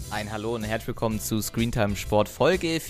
Ein Hallo und herzlich willkommen zu Screentime Sport Folge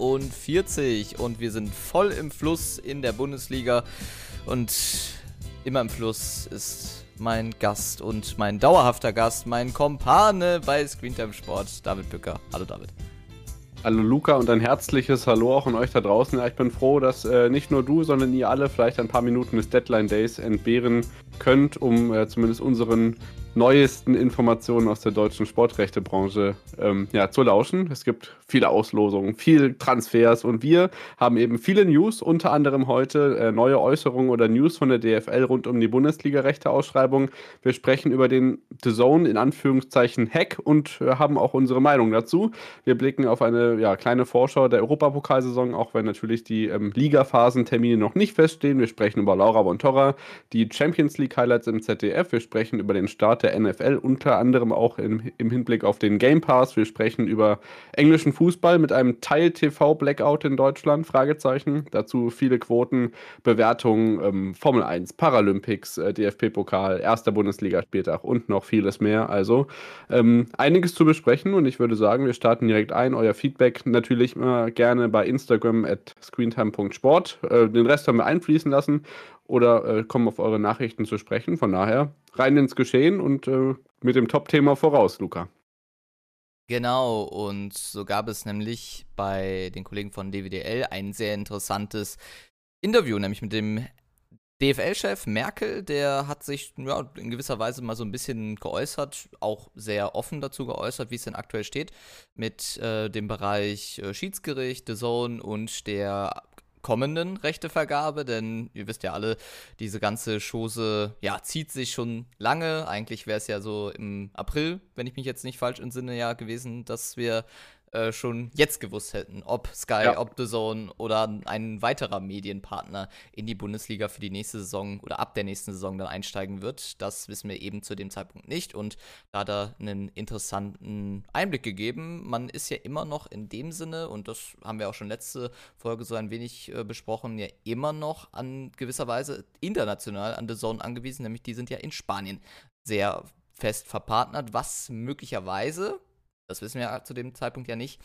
44 und wir sind voll im Fluss in der Bundesliga und immer im Fluss ist mein Gast und mein dauerhafter Gast, mein Kumpane bei Screentime Sport, David Bücker. Hallo David. Hallo Luca und ein herzliches Hallo auch an euch da draußen. Ja, ich bin froh, dass nicht nur du, sondern ihr alle vielleicht ein paar Minuten des Deadline Days entbehren könnt, um zumindest unseren neuesten Informationen aus der deutschen Sportrechtebranche zu lauschen. Es gibt viele Auslosungen, viel Transfers und wir haben eben viele News, unter anderem heute neue Äußerungen oder News von der DFL rund um die Bundesliga-Rechte-Ausschreibung. Wir sprechen über den DAZN in Anführungszeichen Hack und haben auch unsere Meinung dazu. Wir blicken auf eine kleine Vorschau der Europapokalsaison, auch wenn natürlich die Ligaphasentermine noch nicht feststehen. Wir sprechen über Laura Bontorra, die Champions League Highlights im ZDF. Wir sprechen über den Start der NFL, unter anderem auch im Hinblick auf den Game Pass. Wir sprechen über englischen Fußball mit einem Teil-TV-Blackout in Deutschland, Fragezeichen. Dazu viele Quoten, Bewertungen, Formel 1, Paralympics, DFB-Pokal, erster Bundesligaspieltag und noch vieles mehr. Also einiges zu besprechen und ich würde sagen, wir starten direkt ein. Euer Feedback natürlich immer gerne bei Instagram @screentime.sport. Den Rest haben wir einfließen lassen oder kommen auf eure Nachrichten zu sprechen. Von daher rein ins Geschehen und mit dem Top-Thema voraus, Luca. Genau, und so gab es nämlich bei den Kollegen von DWDL ein sehr interessantes Interview, nämlich mit dem DFL-Chef Merkel. Der hat sich in gewisser Weise mal so ein bisschen geäußert, auch sehr offen dazu geäußert, wie es denn aktuell steht, mit dem Bereich Schiedsgericht, DAZN und der kommenden Rechtevergabe, denn ihr wisst ja alle, diese ganze Chose, zieht sich schon lange. Eigentlich wäre es ja so im April, wenn ich mich jetzt nicht falsch entsinne, gewesen, dass wir schon jetzt gewusst hätten, ob Sky, ob DAZN oder ein weiterer Medienpartner in die Bundesliga für die nächste Saison oder ab der nächsten Saison dann einsteigen wird. Das wissen wir eben zu dem Zeitpunkt nicht und da hat er einen interessanten Einblick gegeben. Man ist ja immer noch in dem Sinne, und das haben wir auch schon letzte Folge so ein wenig besprochen, ja immer noch an gewisser Weise international an DAZN angewiesen, nämlich die sind ja in Spanien sehr fest verpartnert, was möglicherweise, das wissen wir ja zu dem Zeitpunkt ja nicht,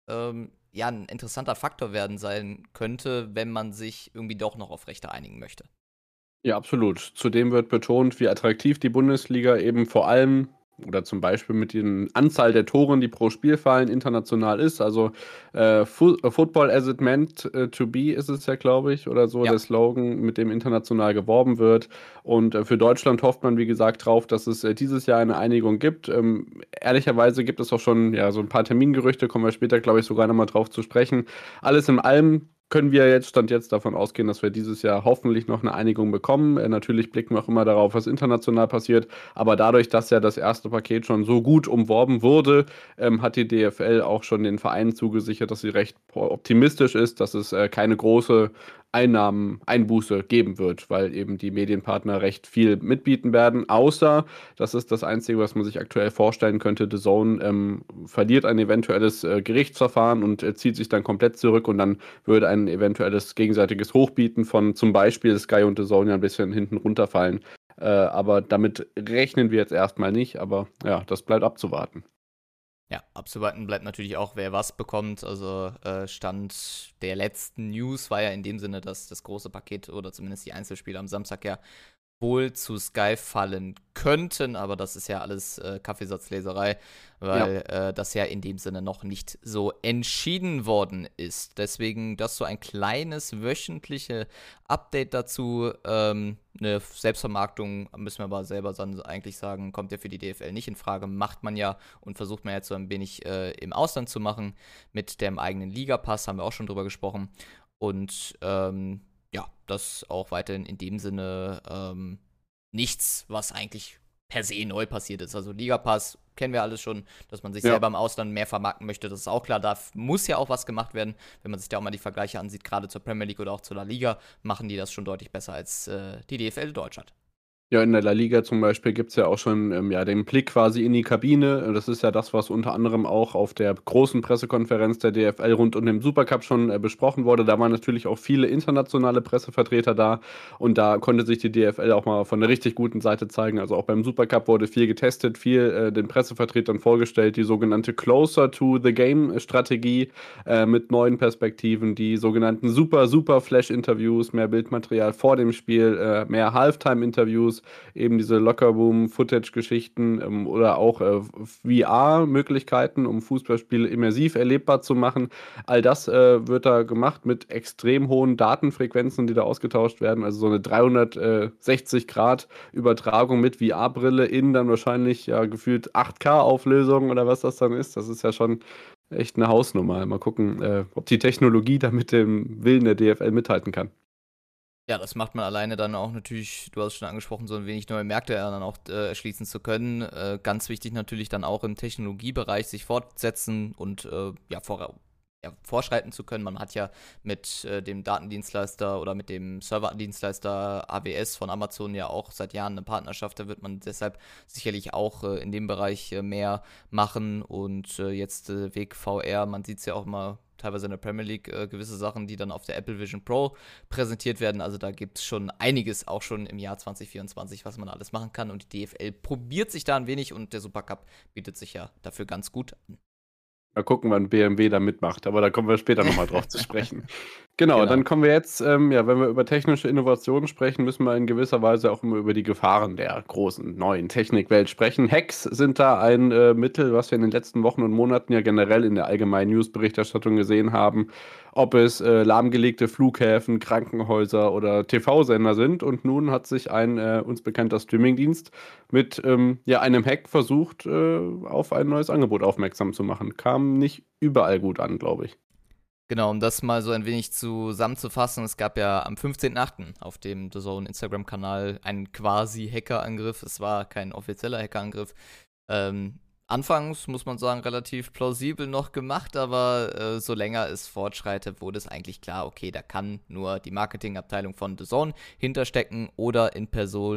ein interessanter Faktor werden sein könnte, wenn man sich irgendwie doch noch auf Rechte einigen möchte. Ja, absolut. Zudem wird betont, wie attraktiv die Bundesliga eben vor allem oder zum Beispiel mit der Anzahl der Toren, die pro Spiel fallen, international ist. Also Football as it meant to be ist es ja, glaube ich, oder so, Ja. der Slogan, mit dem international geworben wird. Und für Deutschland hofft man, wie gesagt, drauf, dass es dieses Jahr eine Einigung gibt. Ehrlicherweise gibt es auch schon so ein paar Termingerüchte, kommen wir später, glaube ich, sogar nochmal drauf zu sprechen. Alles in allem können wir Stand jetzt davon ausgehen, dass wir dieses Jahr hoffentlich noch eine Einigung bekommen. Natürlich blicken wir auch immer darauf, was international passiert. Aber dadurch, dass ja das erste Paket schon so gut umworben wurde, hat die DFL auch schon den Vereinen zugesichert, dass sie recht optimistisch ist, dass es keine große Einnahmeneinbuße geben wird, weil eben die Medienpartner recht viel mitbieten werden. Außer, das ist das Einzige, was man sich aktuell vorstellen könnte, DAZN verliert ein eventuelles Gerichtsverfahren und zieht sich dann komplett zurück und dann würde ein eventuelles gegenseitiges Hochbieten von zum Beispiel Sky und DAZN ja ein bisschen hinten runterfallen. Aber damit rechnen wir jetzt erstmal nicht, aber ja, das bleibt abzuwarten. Ja, abzuwarten bleibt natürlich auch, wer was bekommt. Also Stand der letzten News war ja in dem Sinne, dass das große Paket oder zumindest die Einzelspiele am Samstag ja wohl zu Sky fallen könnten, aber das ist ja alles Kaffeesatzleserei, weil das ja in dem Sinne noch nicht so entschieden worden ist. Deswegen das so ein kleines wöchentliche Update dazu. Eine Selbstvermarktung, müssen wir aber selber eigentlich sagen, kommt ja für die DFL nicht in Frage, macht man ja und versucht man jetzt so ein wenig im Ausland zu machen. Mit dem eigenen Ligapass haben wir auch schon drüber gesprochen. Und das auch weiterhin in dem Sinne nichts, was eigentlich per se neu passiert ist. Also Ligapass kennen wir alles schon, dass man sich selber im Ausland mehr vermarkten möchte, das ist auch klar. Da muss ja auch was gemacht werden, wenn man sich da auch mal die Vergleiche ansieht, gerade zur Premier League oder auch zur La Liga, machen die das schon deutlich besser als die DFL Deutschland. Ja, in der La Liga zum Beispiel gibt es ja auch schon ja, den Blick quasi in die Kabine. Das ist ja das, was unter anderem auch auf der großen Pressekonferenz der DFL rund um den Supercup schon besprochen wurde. Da waren natürlich auch viele internationale Pressevertreter da und da konnte sich die DFL auch mal von einer richtig guten Seite zeigen. Also auch beim Supercup wurde viel getestet, viel den Pressevertretern vorgestellt, die sogenannte Closer to the Game-Strategie mit neuen Perspektiven, die sogenannten Super Flash-Interviews, mehr Bildmaterial vor dem Spiel, mehr Halftime-Interviews, eben diese Lockerroom-Footage-Geschichten oder auch VR-Möglichkeiten, um Fußballspiele immersiv erlebbar zu machen. All das wird da gemacht mit extrem hohen Datenfrequenzen, die da ausgetauscht werden. Also so eine 360-Grad-Übertragung mit VR-Brille in dann wahrscheinlich ja gefühlt 8K-Auflösung oder was das dann ist. Das ist ja schon echt eine Hausnummer. Mal gucken, ob die Technologie da mit dem Willen der DFL mithalten kann. Ja, das macht man alleine dann auch natürlich, du hast es schon angesprochen, so ein wenig neue Märkte dann auch erschließen zu können. Ganz wichtig natürlich dann auch im Technologiebereich sich fortsetzen und vorschreiten zu können. Man hat ja mit dem Datendienstleister oder mit dem Serverdienstleister AWS von Amazon ja auch seit Jahren eine Partnerschaft. Da wird man deshalb sicherlich auch in dem Bereich mehr machen und jetzt Weg VR, man sieht es ja auch immer teilweise in der Premier League gewisse Sachen, die dann auf der Apple Vision Pro präsentiert werden. Also da gibt es schon einiges, auch schon im Jahr 2024, was man alles machen kann. Und die DFL probiert sich da ein wenig und der Supercup bietet sich ja dafür ganz gut an. Mal gucken, wann BMW da mitmacht, aber da kommen wir später nochmal drauf zu sprechen. Genau, Genau. dann kommen wir jetzt, ja, wenn wir über technische Innovationen sprechen, müssen wir in gewisser Weise auch immer über die Gefahren der großen neuen Technikwelt sprechen. Hacks sind da ein Mittel, was wir in den letzten Wochen und Monaten ja generell in der allgemeinen Newsberichterstattung gesehen haben, ob es lahmgelegte Flughäfen, Krankenhäuser oder TV-Sender sind. Und nun hat sich ein uns bekannter Streamingdienst mit ja, einem Hack versucht, auf ein neues Angebot aufmerksam zu machen. Kam nicht überall gut an, glaube ich. Genau, um das mal so ein wenig zusammenzufassen, es gab ja am 15.8. auf dem DAZN Instagram-Kanal einen quasi Hackerangriff. Es war kein offizieller Hackerangriff. Anfangs, muss man sagen, relativ plausibel noch gemacht, aber so länger es fortschreitet, wurde es eigentlich klar, okay, da kann nur die Marketingabteilung von DAZN hinterstecken oder in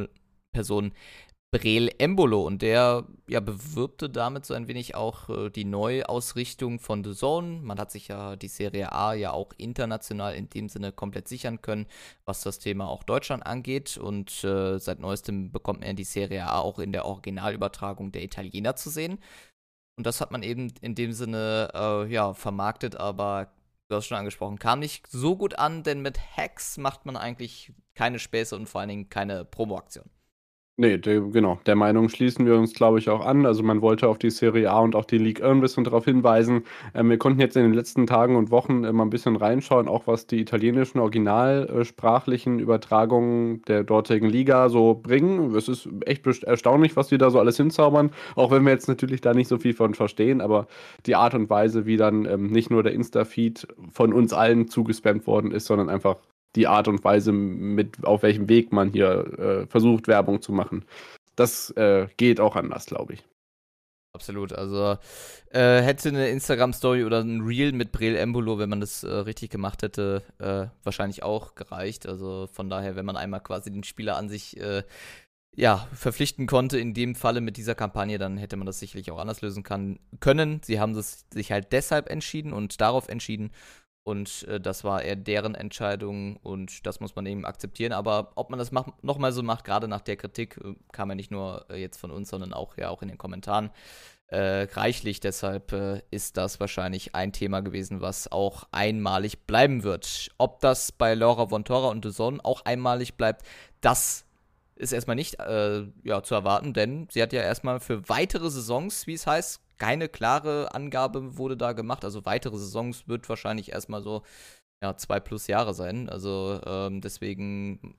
Person Breel Embolo und der ja bewirbte damit so ein wenig auch die Neuausrichtung von DAZN. Man hat sich ja die Serie A ja auch international in dem Sinne komplett sichern können, was das Thema auch Deutschland angeht und seit neuestem bekommt man die Serie A auch in der Originalübertragung der Italiener zu sehen. Und das hat man eben in dem Sinne vermarktet, aber du hast schon angesprochen, kam nicht so gut an, denn mit Hacks macht man eigentlich keine Späße und vor allen Dingen keine Promo-Aktion. Nee, genau. Der Meinung schließen wir uns, glaube ich, auch an. Also man wollte auf die Serie A und auch die Ligue 1 ein bisschen darauf hinweisen. Wir konnten jetzt in den letzten Tagen und Wochen mal ein bisschen reinschauen, auch was die italienischen originalsprachlichen Übertragungen der dortigen Liga so bringen. Es ist echt erstaunlich, was die da so alles hinzaubern, auch wenn wir jetzt natürlich da nicht so viel von verstehen, aber die Art und Weise, wie dann nicht nur der Insta-Feed von uns allen zugespammt worden ist, sondern einfach die Art und Weise, mit auf welchem Weg man hier versucht, Werbung zu machen. Das geht auch anders, glaube ich. Absolut, also hätte eine Instagram-Story oder ein Reel mit Breel Embolo, wenn man das richtig gemacht hätte, wahrscheinlich auch gereicht. Also von daher, wenn man einmal quasi den Spieler an sich verpflichten konnte, in dem Falle mit dieser Kampagne, dann hätte man das sicherlich auch anders lösen können. Sie haben sich halt deshalb entschieden und darauf entschieden. Und das war eher deren Entscheidung und das muss man eben akzeptieren. Aber ob man das nochmal so macht, gerade nach der Kritik, kam ja nicht nur jetzt von uns, sondern auch in den Kommentaren reichlich. Deshalb ist das wahrscheinlich ein Thema gewesen, was auch einmalig bleiben wird. Ob das bei Laura Vontora und DAZN auch einmalig bleibt, das ist erstmal nicht zu erwarten, denn sie hat ja erstmal für weitere Saisons, wie es heißt, keine klare Angabe wurde da gemacht. Also weitere Saisons wird wahrscheinlich erstmal so 2+ Jahre sein. Also deswegen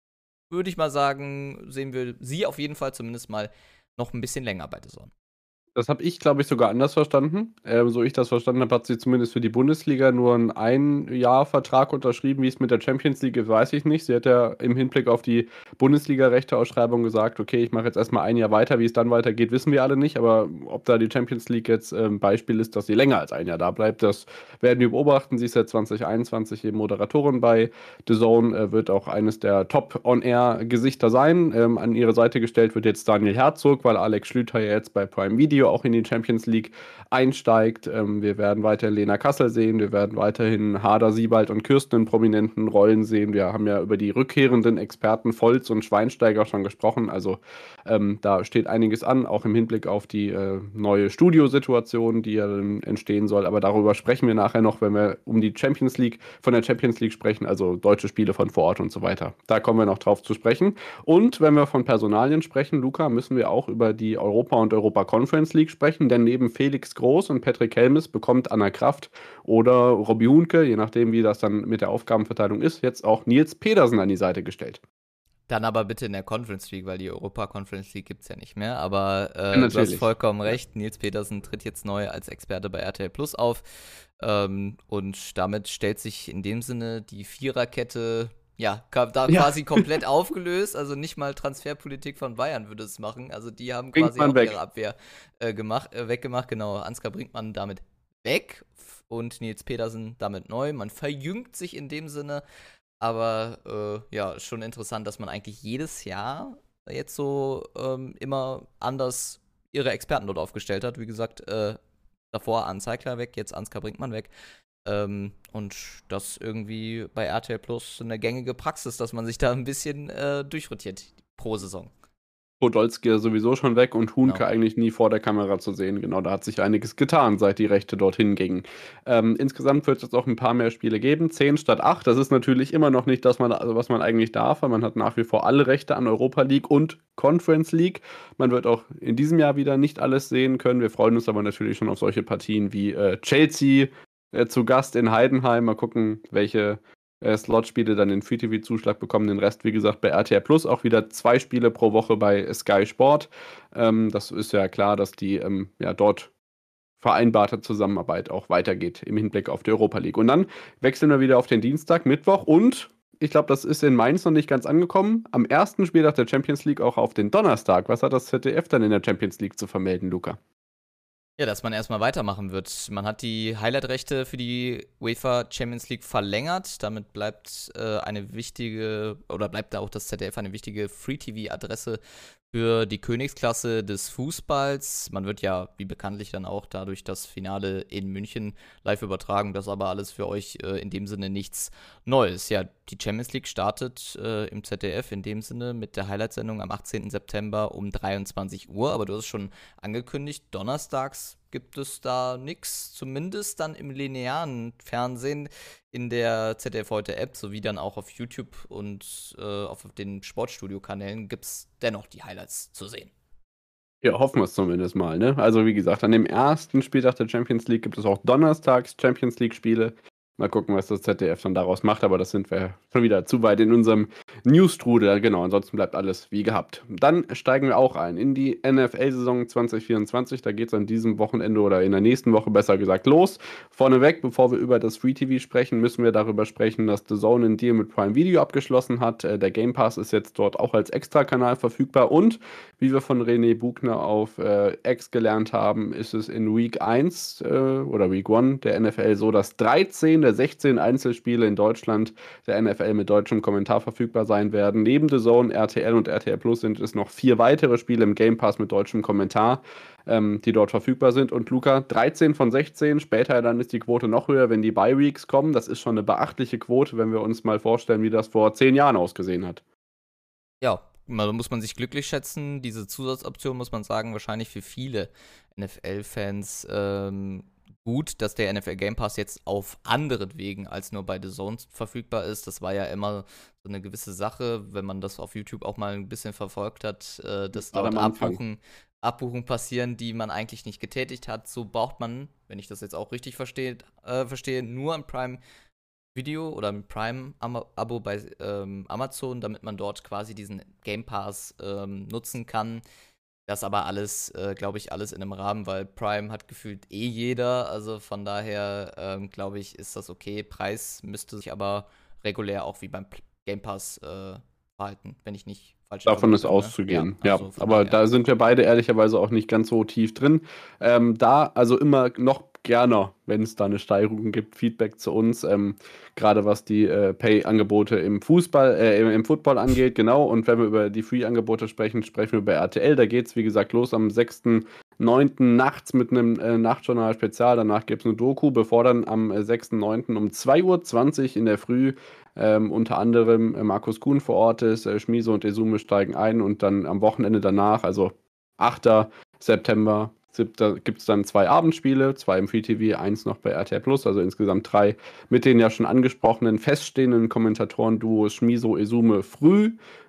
würde ich mal sagen, sehen wir sie auf jeden Fall zumindest mal noch ein bisschen länger bei DAZN. Das habe ich, glaube ich, sogar anders verstanden. So ich das verstanden habe, hat sie zumindest für die Bundesliga nur einen Ein-Jahr-Vertrag unterschrieben. Wie es mit der Champions League ist, weiß ich nicht. Sie hat ja im Hinblick auf die Bundesliga-Rechteausschreibung gesagt, okay, ich mache jetzt erstmal ein Jahr weiter. Wie es dann weitergeht, wissen wir alle nicht. Aber ob da die Champions League jetzt ein Beispiel ist, dass sie länger als ein Jahr da bleibt, das werden wir beobachten. Sie ist seit 2021 eben Moderatorin bei The Zone, wird auch eines der Top-On-Air-Gesichter sein. An ihre Seite gestellt wird jetzt Daniel Herzog, weil Alex Schlüter ja jetzt bei Prime Video auch in die Champions League einsteigt. Wir werden weiter Lena Kassel sehen, wir werden weiterhin Hader, Siebald und Kirsten in prominenten Rollen sehen. Wir haben ja über die rückkehrenden Experten Volz und Schweinsteiger schon gesprochen. Also da steht einiges an, auch im Hinblick auf die neue Studiosituation, die ja dann entstehen soll. Aber darüber sprechen wir nachher noch, wenn wir um die Champions League, von der Champions League sprechen, also deutsche Spiele von vor Ort und so weiter. Da kommen wir noch drauf zu sprechen. Und wenn wir von Personalien sprechen, Luca, müssen wir auch über die Europa- und Europa Conference League sprechen, denn neben Felix Groß und Patrick Helmes bekommt Anna Kraft oder Robbie Huhnke, je nachdem, wie das dann mit der Aufgabenverteilung ist, jetzt auch Nils Pedersen an die Seite gestellt. Dann aber bitte in der Conference League, weil die Europa Conference League gibt es ja nicht mehr. Aber du hast Natürlich. vollkommen recht. Nils Petersen tritt jetzt neu als Experte bei RTL Plus auf. Und damit stellt sich in dem Sinne die Viererkette, ja, da Ja, quasi komplett aufgelöst. Also nicht mal Transferpolitik von Bayern würde es machen. Also die haben bringt quasi man auch ihre weg. Abwehr weggemacht. Genau, Ansgar Brinkmann damit weg und Nils Petersen damit neu. Man verjüngt sich in dem Sinne. Aber ja, schon interessant, dass man eigentlich jedes Jahr jetzt so immer anders ihre Experten dort aufgestellt hat. Wie gesagt, davor Arne Zeigler weg, jetzt Ansgar Brinkmann weg. Und das irgendwie bei RTL Plus eine gängige Praxis, dass man sich da ein bisschen durchrotiert pro Saison. Podolski ja sowieso schon weg und Genau. Huhnke eigentlich nie vor der Kamera zu sehen. Genau, da hat sich einiges getan, seit die Rechte dorthin gingen. Insgesamt wird es jetzt auch ein paar mehr Spiele geben, 10 statt 8. Das ist natürlich immer noch nicht das, also was man eigentlich darf, weil man hat nach wie vor alle Rechte an Europa League und Conference League. Man wird auch in diesem Jahr wieder nicht alles sehen können. Wir freuen uns aber natürlich schon auf solche Partien wie Chelsea zu Gast in Heidenheim. Mal gucken, welche Slot-Spiele dann den Free-TV-Zuschlag bekommen. Den Rest, wie gesagt, bei RTL Plus auch wieder 2 Spiele pro Woche bei Sky Sport. Das ist ja klar, dass die ja, dort vereinbarte Zusammenarbeit auch weitergeht im Hinblick auf die Europa League. Und dann wechseln wir wieder auf den Dienstag, Mittwoch und ich glaube, das ist in Mainz noch nicht ganz angekommen. Am ersten Spieltag der Champions League auch auf den Donnerstag. Was hat das ZDF dann in der Champions League zu vermelden, Luca? Ja, dass man erstmal weitermachen wird. Man hat die Highlight-Rechte für die UEFA Champions League verlängert. Damit bleibt bleibt da auch das ZDF eine wichtige Free-TV-Adresse für die Königsklasse des Fußballs. Man wird ja, wie bekanntlich, dann auch dadurch das Finale in München live übertragen. Das ist aber alles für euch in dem Sinne nichts Neues. Ja, die Champions League startet im ZDF in dem Sinne mit der Highlight-Sendung am 18. September um 23 Uhr. Aber du hast es schon angekündigt, donnerstags gibt es da nichts, zumindest dann im linearen Fernsehen in der ZDF heute App sowie dann auch auf YouTube und auf den Sportstudio-Kanälen gibt es dennoch die Highlights zu sehen. Ja, hoffen wir es zumindest mal, ne? Also wie gesagt, an dem ersten Spieltag der Champions League gibt es auch donnerstags Champions League-Spiele. Mal gucken, was das ZDF dann daraus macht, aber das sind wir schon wieder zu weit in unserem News-Strudel. Genau, ansonsten bleibt alles wie gehabt. Dann steigen wir auch ein in die NFL-Saison 2024. Da geht es an diesem Wochenende oder in der nächsten Woche besser gesagt los. Vorneweg, bevor wir über das Free TV sprechen, müssen wir darüber sprechen, dass The Zone einen Deal mit Prime Video abgeschlossen hat. Der Game Pass ist jetzt dort auch als Extrakanal verfügbar und wie wir von René Bugner auf X gelernt haben, ist es in Week 1 oder Week 1 der NFL so, dass 13 der 16 Einzelspiele in Deutschland der NFL mit deutschem Kommentar verfügbar sein werden. Neben The Zone, RTL und RTL Plus sind es noch 4 weitere Spiele im Game Pass mit deutschem Kommentar, die dort verfügbar sind. Und Luca, 13 von 16, später dann ist die Quote noch höher, wenn die Bye-Weeks kommen. Das ist schon eine beachtliche Quote, wenn wir uns mal vorstellen, wie das vor 10 Jahren ausgesehen hat. Ja, da muss man sich glücklich schätzen. Diese Zusatzoption muss man sagen, wahrscheinlich für viele NFL-Fans gut, dass der NFL Game Pass jetzt auf anderen Wegen als nur bei The Zone verfügbar ist. Das war ja immer so eine gewisse Sache, wenn man das auf YouTube auch mal ein bisschen verfolgt hat, dass Gerade dort am Anfang. Abbuchungen passieren, die man eigentlich nicht getätigt hat. So braucht man, wenn ich das jetzt auch richtig verstehe, nur ein Prime Video oder ein Prime-Abo bei Amazon, damit man dort quasi diesen Game Pass nutzen kann. Das aber alles, glaube ich, alles in einem Rahmen, weil Prime hat gefühlt jeder. Also von daher, glaube ich, ist das okay. Preis müsste sich aber regulär auch wie beim Game Pass verhalten, wenn ich nicht falsch Davon informiert ist bin, ne? Ja, auszugehen, ja. also von Aber daher. da sind wir beide ehrlicherweise auch nicht ganz so tief drin. Da also immer noch gerne, wenn es da eine Steigerung gibt, Feedback zu uns, gerade was die Pay-Angebote im im Football angeht, genau. Und wenn wir über die Free-Angebote sprechen, sprechen wir über RTL. Da geht es, wie gesagt, los am 6.9. nachts mit einem Nachtjournal-Spezial. Danach gibt es eine Doku, bevor dann am 6.9. um 2:20 Uhr in der Früh unter anderem Markus Kuhn vor Ort ist, Schmiso und Esume steigen ein und dann am Wochenende danach, also 8. September, 7. gibt es dann 2 Abendspiele, 2 im Free TV, 1 noch bei RTL Plus, also insgesamt 3 mit den ja schon angesprochenen feststehenden Kommentatoren-Duos Schmiso, Esume früh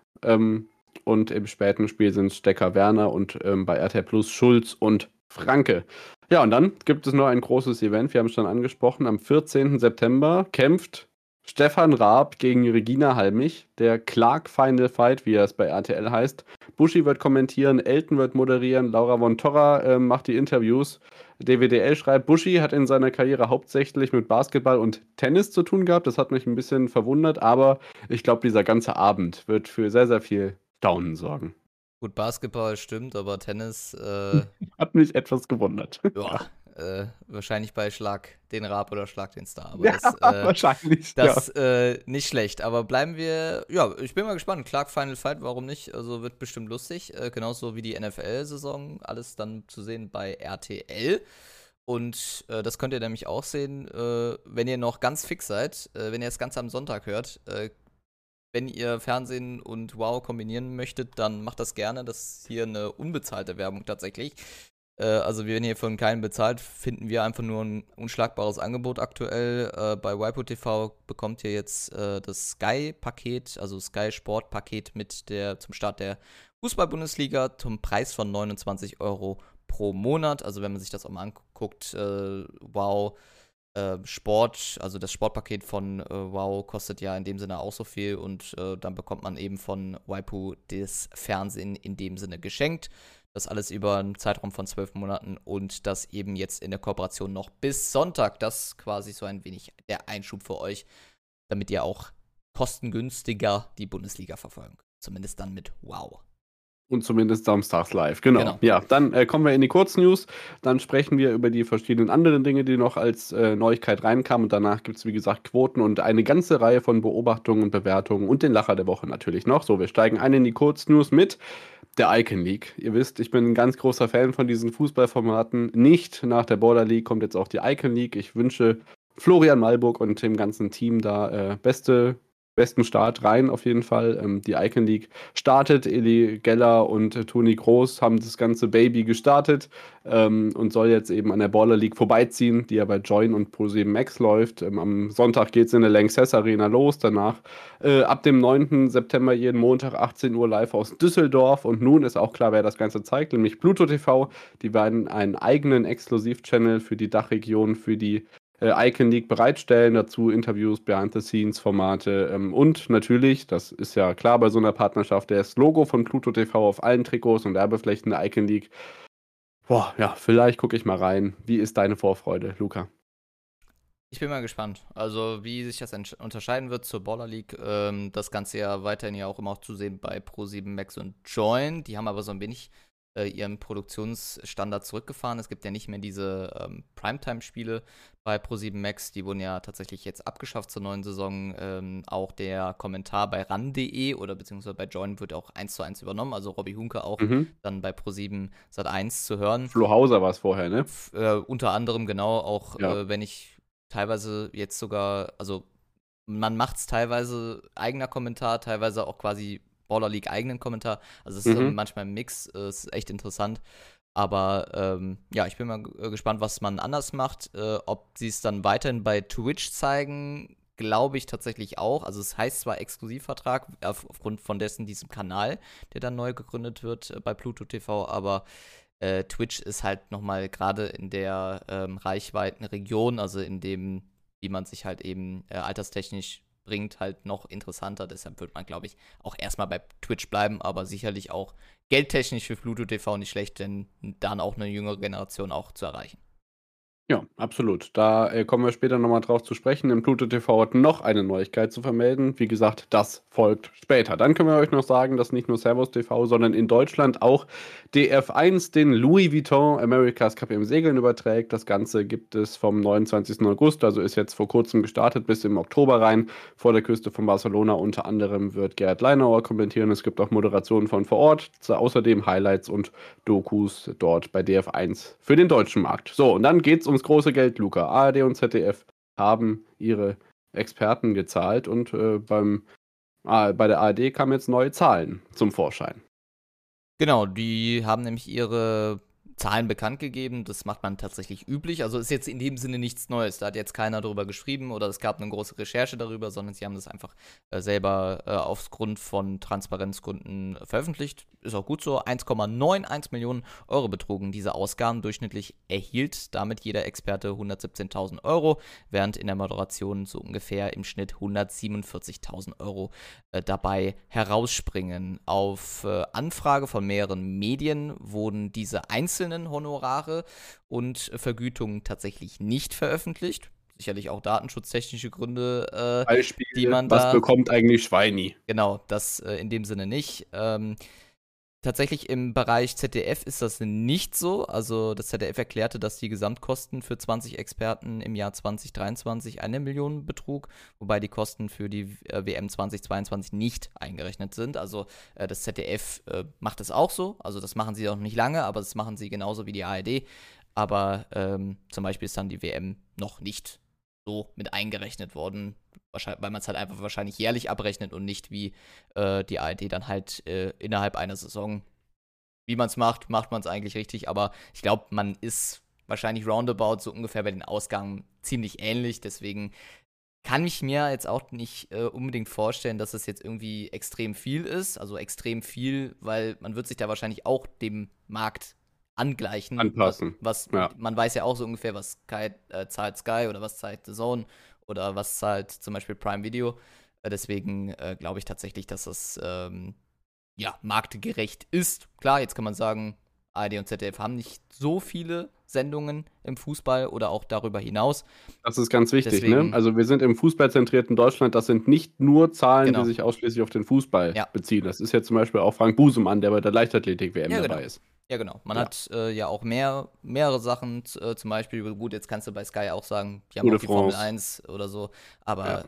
und im späten Spiel sind Stecker Werner und bei RTL Plus Schulz und Franke. Ja, und dann gibt es noch ein großes Event, wir haben es schon angesprochen, am 14. September kämpft Stefan Raab gegen Regina Halmich, der Clark Final Fight, wie er es bei RTL heißt. Buschi wird kommentieren, Elton wird moderieren, Laura von Torra macht die Interviews. DWDL schreibt, Buschi hat in seiner Karriere hauptsächlich mit Basketball und Tennis zu tun gehabt. Das hat mich ein bisschen verwundert, aber ich glaube, dieser ganze Abend wird für sehr, sehr viel Staunen sorgen. Gut, Basketball stimmt, aber Tennis, Hat mich etwas gewundert. ja, wahrscheinlich bei Schlag den Raab oder Schlag den Star. Aber Ja, wahrscheinlich. das nicht schlecht. Aber bleiben wir, ja, ich bin mal gespannt. Clark Final Fight, warum nicht? Also wird bestimmt lustig. Genauso wie die NFL-Saison. Alles dann zu sehen bei RTL. Und das könnt ihr nämlich auch sehen, wenn ihr noch ganz fix seid, wenn ihr es ganz am Sonntag hört. Wenn ihr Fernsehen und Wow kombinieren möchtet, dann macht das gerne. Das ist hier eine unbezahlte Werbung tatsächlich. Also wir werden hier von keinem bezahlt, finden wir einfach nur ein unschlagbares Angebot aktuell. Bei Waipu TV bekommt ihr jetzt das Sky-Paket, also Sky Sport-Paket zum Start der Fußball-Bundesliga zum Preis von 29 Euro pro Monat. Also wenn man sich das auch mal anguckt, Wow. Sport, also das Sportpaket von Wow kostet ja in dem Sinne auch so viel und dann bekommt man eben von Waipu das Fernsehen in dem Sinne geschenkt. Das alles über einen Zeitraum von 12 Monaten und das eben jetzt in der Kooperation noch bis Sonntag. Das ist quasi so ein wenig der Einschub für euch, damit ihr auch kostengünstiger die Bundesliga verfolgen könnt. Zumindest dann mit Wow. Und zumindest samstags live, genau. Genau. Ja, dann kommen wir in die Kurznews. Dann sprechen wir über die verschiedenen anderen Dinge, die noch als Neuigkeit reinkamen. Und danach gibt es, wie gesagt, Quoten und eine ganze Reihe von Beobachtungen und Bewertungen und den Lacher der Woche natürlich noch. So, wir steigen ein in die Kurznews mit der Icon League. Ihr wisst, ich bin ein ganz großer Fan von diesen Fußballformaten. Nicht nach der Border League kommt jetzt auch die Icon League. Ich wünsche Florian Malburg und dem ganzen Team da besten Start rein auf jeden Fall. Die Icon League startet. Eli Geller und Toni Kroos haben das ganze Baby gestartet und soll jetzt eben an der Baller League vorbeiziehen, die ja bei Join und Pro7 Max läuft. Am Sonntag geht es in der Lanxess Arena los. Danach ab dem 9. September jeden Montag 18 Uhr live aus Düsseldorf. Und nun ist auch klar, wer das Ganze zeigt, nämlich Pluto TV. Die werden einen eigenen Exklusiv-Channel für die Dachregion, für die Icon League bereitstellen, dazu Interviews, Behind-the-Scenes-Formate und natürlich, das ist ja klar bei so einer Partnerschaft, das Logo von Pluto TV auf allen Trikots und Werbeflächen der Icon League. Boah, ja, vielleicht gucke ich mal rein. Wie ist deine Vorfreude, Luca? Ich bin mal gespannt. Also, wie sich das unterscheiden wird zur Baller League. Das Ganze ja weiterhin ja auch immer auch zu sehen bei Pro7 Max und Join. Die haben aber so ein wenig ihren Produktionsstandard zurückgefahren. Es gibt ja nicht mehr diese Primetime-Spiele bei Pro7 Max. Die wurden ja tatsächlich jetzt abgeschafft zur neuen Saison. Auch der Kommentar bei ran.de oder beziehungsweise bei Join wird auch 1:1 übernommen. Also Robby Hunke auch dann bei Pro7 Sat.1 zu hören. Flo Hauser war es vorher, ne? Unter anderem, genau, auch Ja. wenn ich teilweise jetzt sogar, also man macht es teilweise eigener Kommentar, teilweise auch quasi Baller League eigenen Kommentar. Also es ist manchmal ein Mix, ist echt interessant. Aber ja, ich bin mal gespannt, was man anders macht. Ob sie es dann weiterhin bei Twitch zeigen, glaube ich tatsächlich auch. Also es heißt zwar Exklusivvertrag, aufgrund von diesem Kanal, der dann neu gegründet wird bei Pluto TV, aber Twitch ist halt nochmal gerade in der Reichweitenregion, also in dem, wie man sich halt eben alterstechnisch bringt, halt noch interessanter. Deshalb wird man, glaube ich, auch erstmal bei Twitch bleiben, aber sicherlich auch geldtechnisch für Pluto TV nicht schlecht, denn dann auch eine jüngere Generation auch zu erreichen. Ja, absolut. Da kommen wir später nochmal drauf zu sprechen. Im Pluto TV hat noch eine Neuigkeit zu vermelden. Wie gesagt, das folgt später. Dann können wir euch noch sagen, dass nicht nur Servus TV, sondern in Deutschland auch DF1 den Louis Vuitton America's Cup im Segeln überträgt. Das Ganze gibt es vom 29. August, also ist jetzt vor kurzem gestartet, bis im Oktober rein. Vor der Küste von Barcelona unter anderem wird Gerd Leinauer kommentieren. Es gibt auch Moderationen von vor Ort, außerdem Highlights und Dokus dort bei DF1 für den deutschen Markt. So, und dann geht's ums große Geld, Luca. ARD und ZDF haben ihre Experten gezahlt und bei der ARD kamen jetzt neue Zahlen zum Vorschein. Genau, die haben nämlich ihre Zahlen bekannt gegeben. Das macht man tatsächlich üblich. Also ist jetzt in dem Sinne nichts Neues. Da hat jetzt keiner darüber geschrieben oder es gab eine große Recherche darüber, sondern sie haben das einfach selber aufgrund von Transparenzgründen veröffentlicht. Ist auch gut so. 1,91 Millionen Euro betrugen diese Ausgaben. Durchschnittlich erhielt damit jeder Experte 117.000 Euro, während in der Moderation so ungefähr im Schnitt 147.000 Euro dabei herausspringen. Auf Anfrage von mehreren Medien wurden diese einzelnen Honorare und Vergütungen tatsächlich nicht veröffentlicht. Sicherlich auch datenschutztechnische Gründe, Beispiel, die man was da... bekommt eigentlich Schweini? Genau, das in dem Sinne nicht. Tatsächlich im Bereich ZDF ist das nicht so. Also das ZDF erklärte, dass die Gesamtkosten für 20 Experten im Jahr 2023 1 Million betrug, wobei die Kosten für die WM 2022 nicht eingerechnet sind. Also das ZDF macht es auch so. Also das machen sie auch nicht lange, aber das machen sie genauso wie die ARD. Aber zum Beispiel ist dann die WM noch nicht so mit eingerechnet worden, weil man es halt einfach wahrscheinlich jährlich abrechnet und nicht wie die ARD dann halt innerhalb einer Saison. Wie man es macht, macht man es eigentlich richtig, aber ich glaube, man ist wahrscheinlich roundabout so ungefähr bei den Ausgaben ziemlich ähnlich, deswegen kann ich mir jetzt auch nicht unbedingt vorstellen, dass es jetzt irgendwie extrem viel ist, also extrem viel, weil man wird sich da wahrscheinlich auch dem Markt angleichen. Anpassen. Ja. Man weiß ja auch so ungefähr, was zahlt Sky oder was zahlt The Zone oder was zahlt zum Beispiel Prime Video. Deswegen glaube ich tatsächlich, dass das marktgerecht ist. Klar, jetzt kann man sagen, ARD und ZDF haben nicht so viele Sendungen im Fußball oder auch darüber hinaus. Das ist ganz wichtig, ne? Also wir sind im fußballzentrierten Deutschland, das sind nicht nur Zahlen, genau, die sich ausschließlich auf den Fußball beziehen. Das ist jetzt zum Beispiel auch Frank Busemann, der bei der Leichtathletik-WM dabei ist. Ja, genau. Man hat ja auch mehrere Sachen, zum Beispiel, gut, jetzt kannst du bei Sky auch sagen, die haben auch die Formel 1 oder so, aber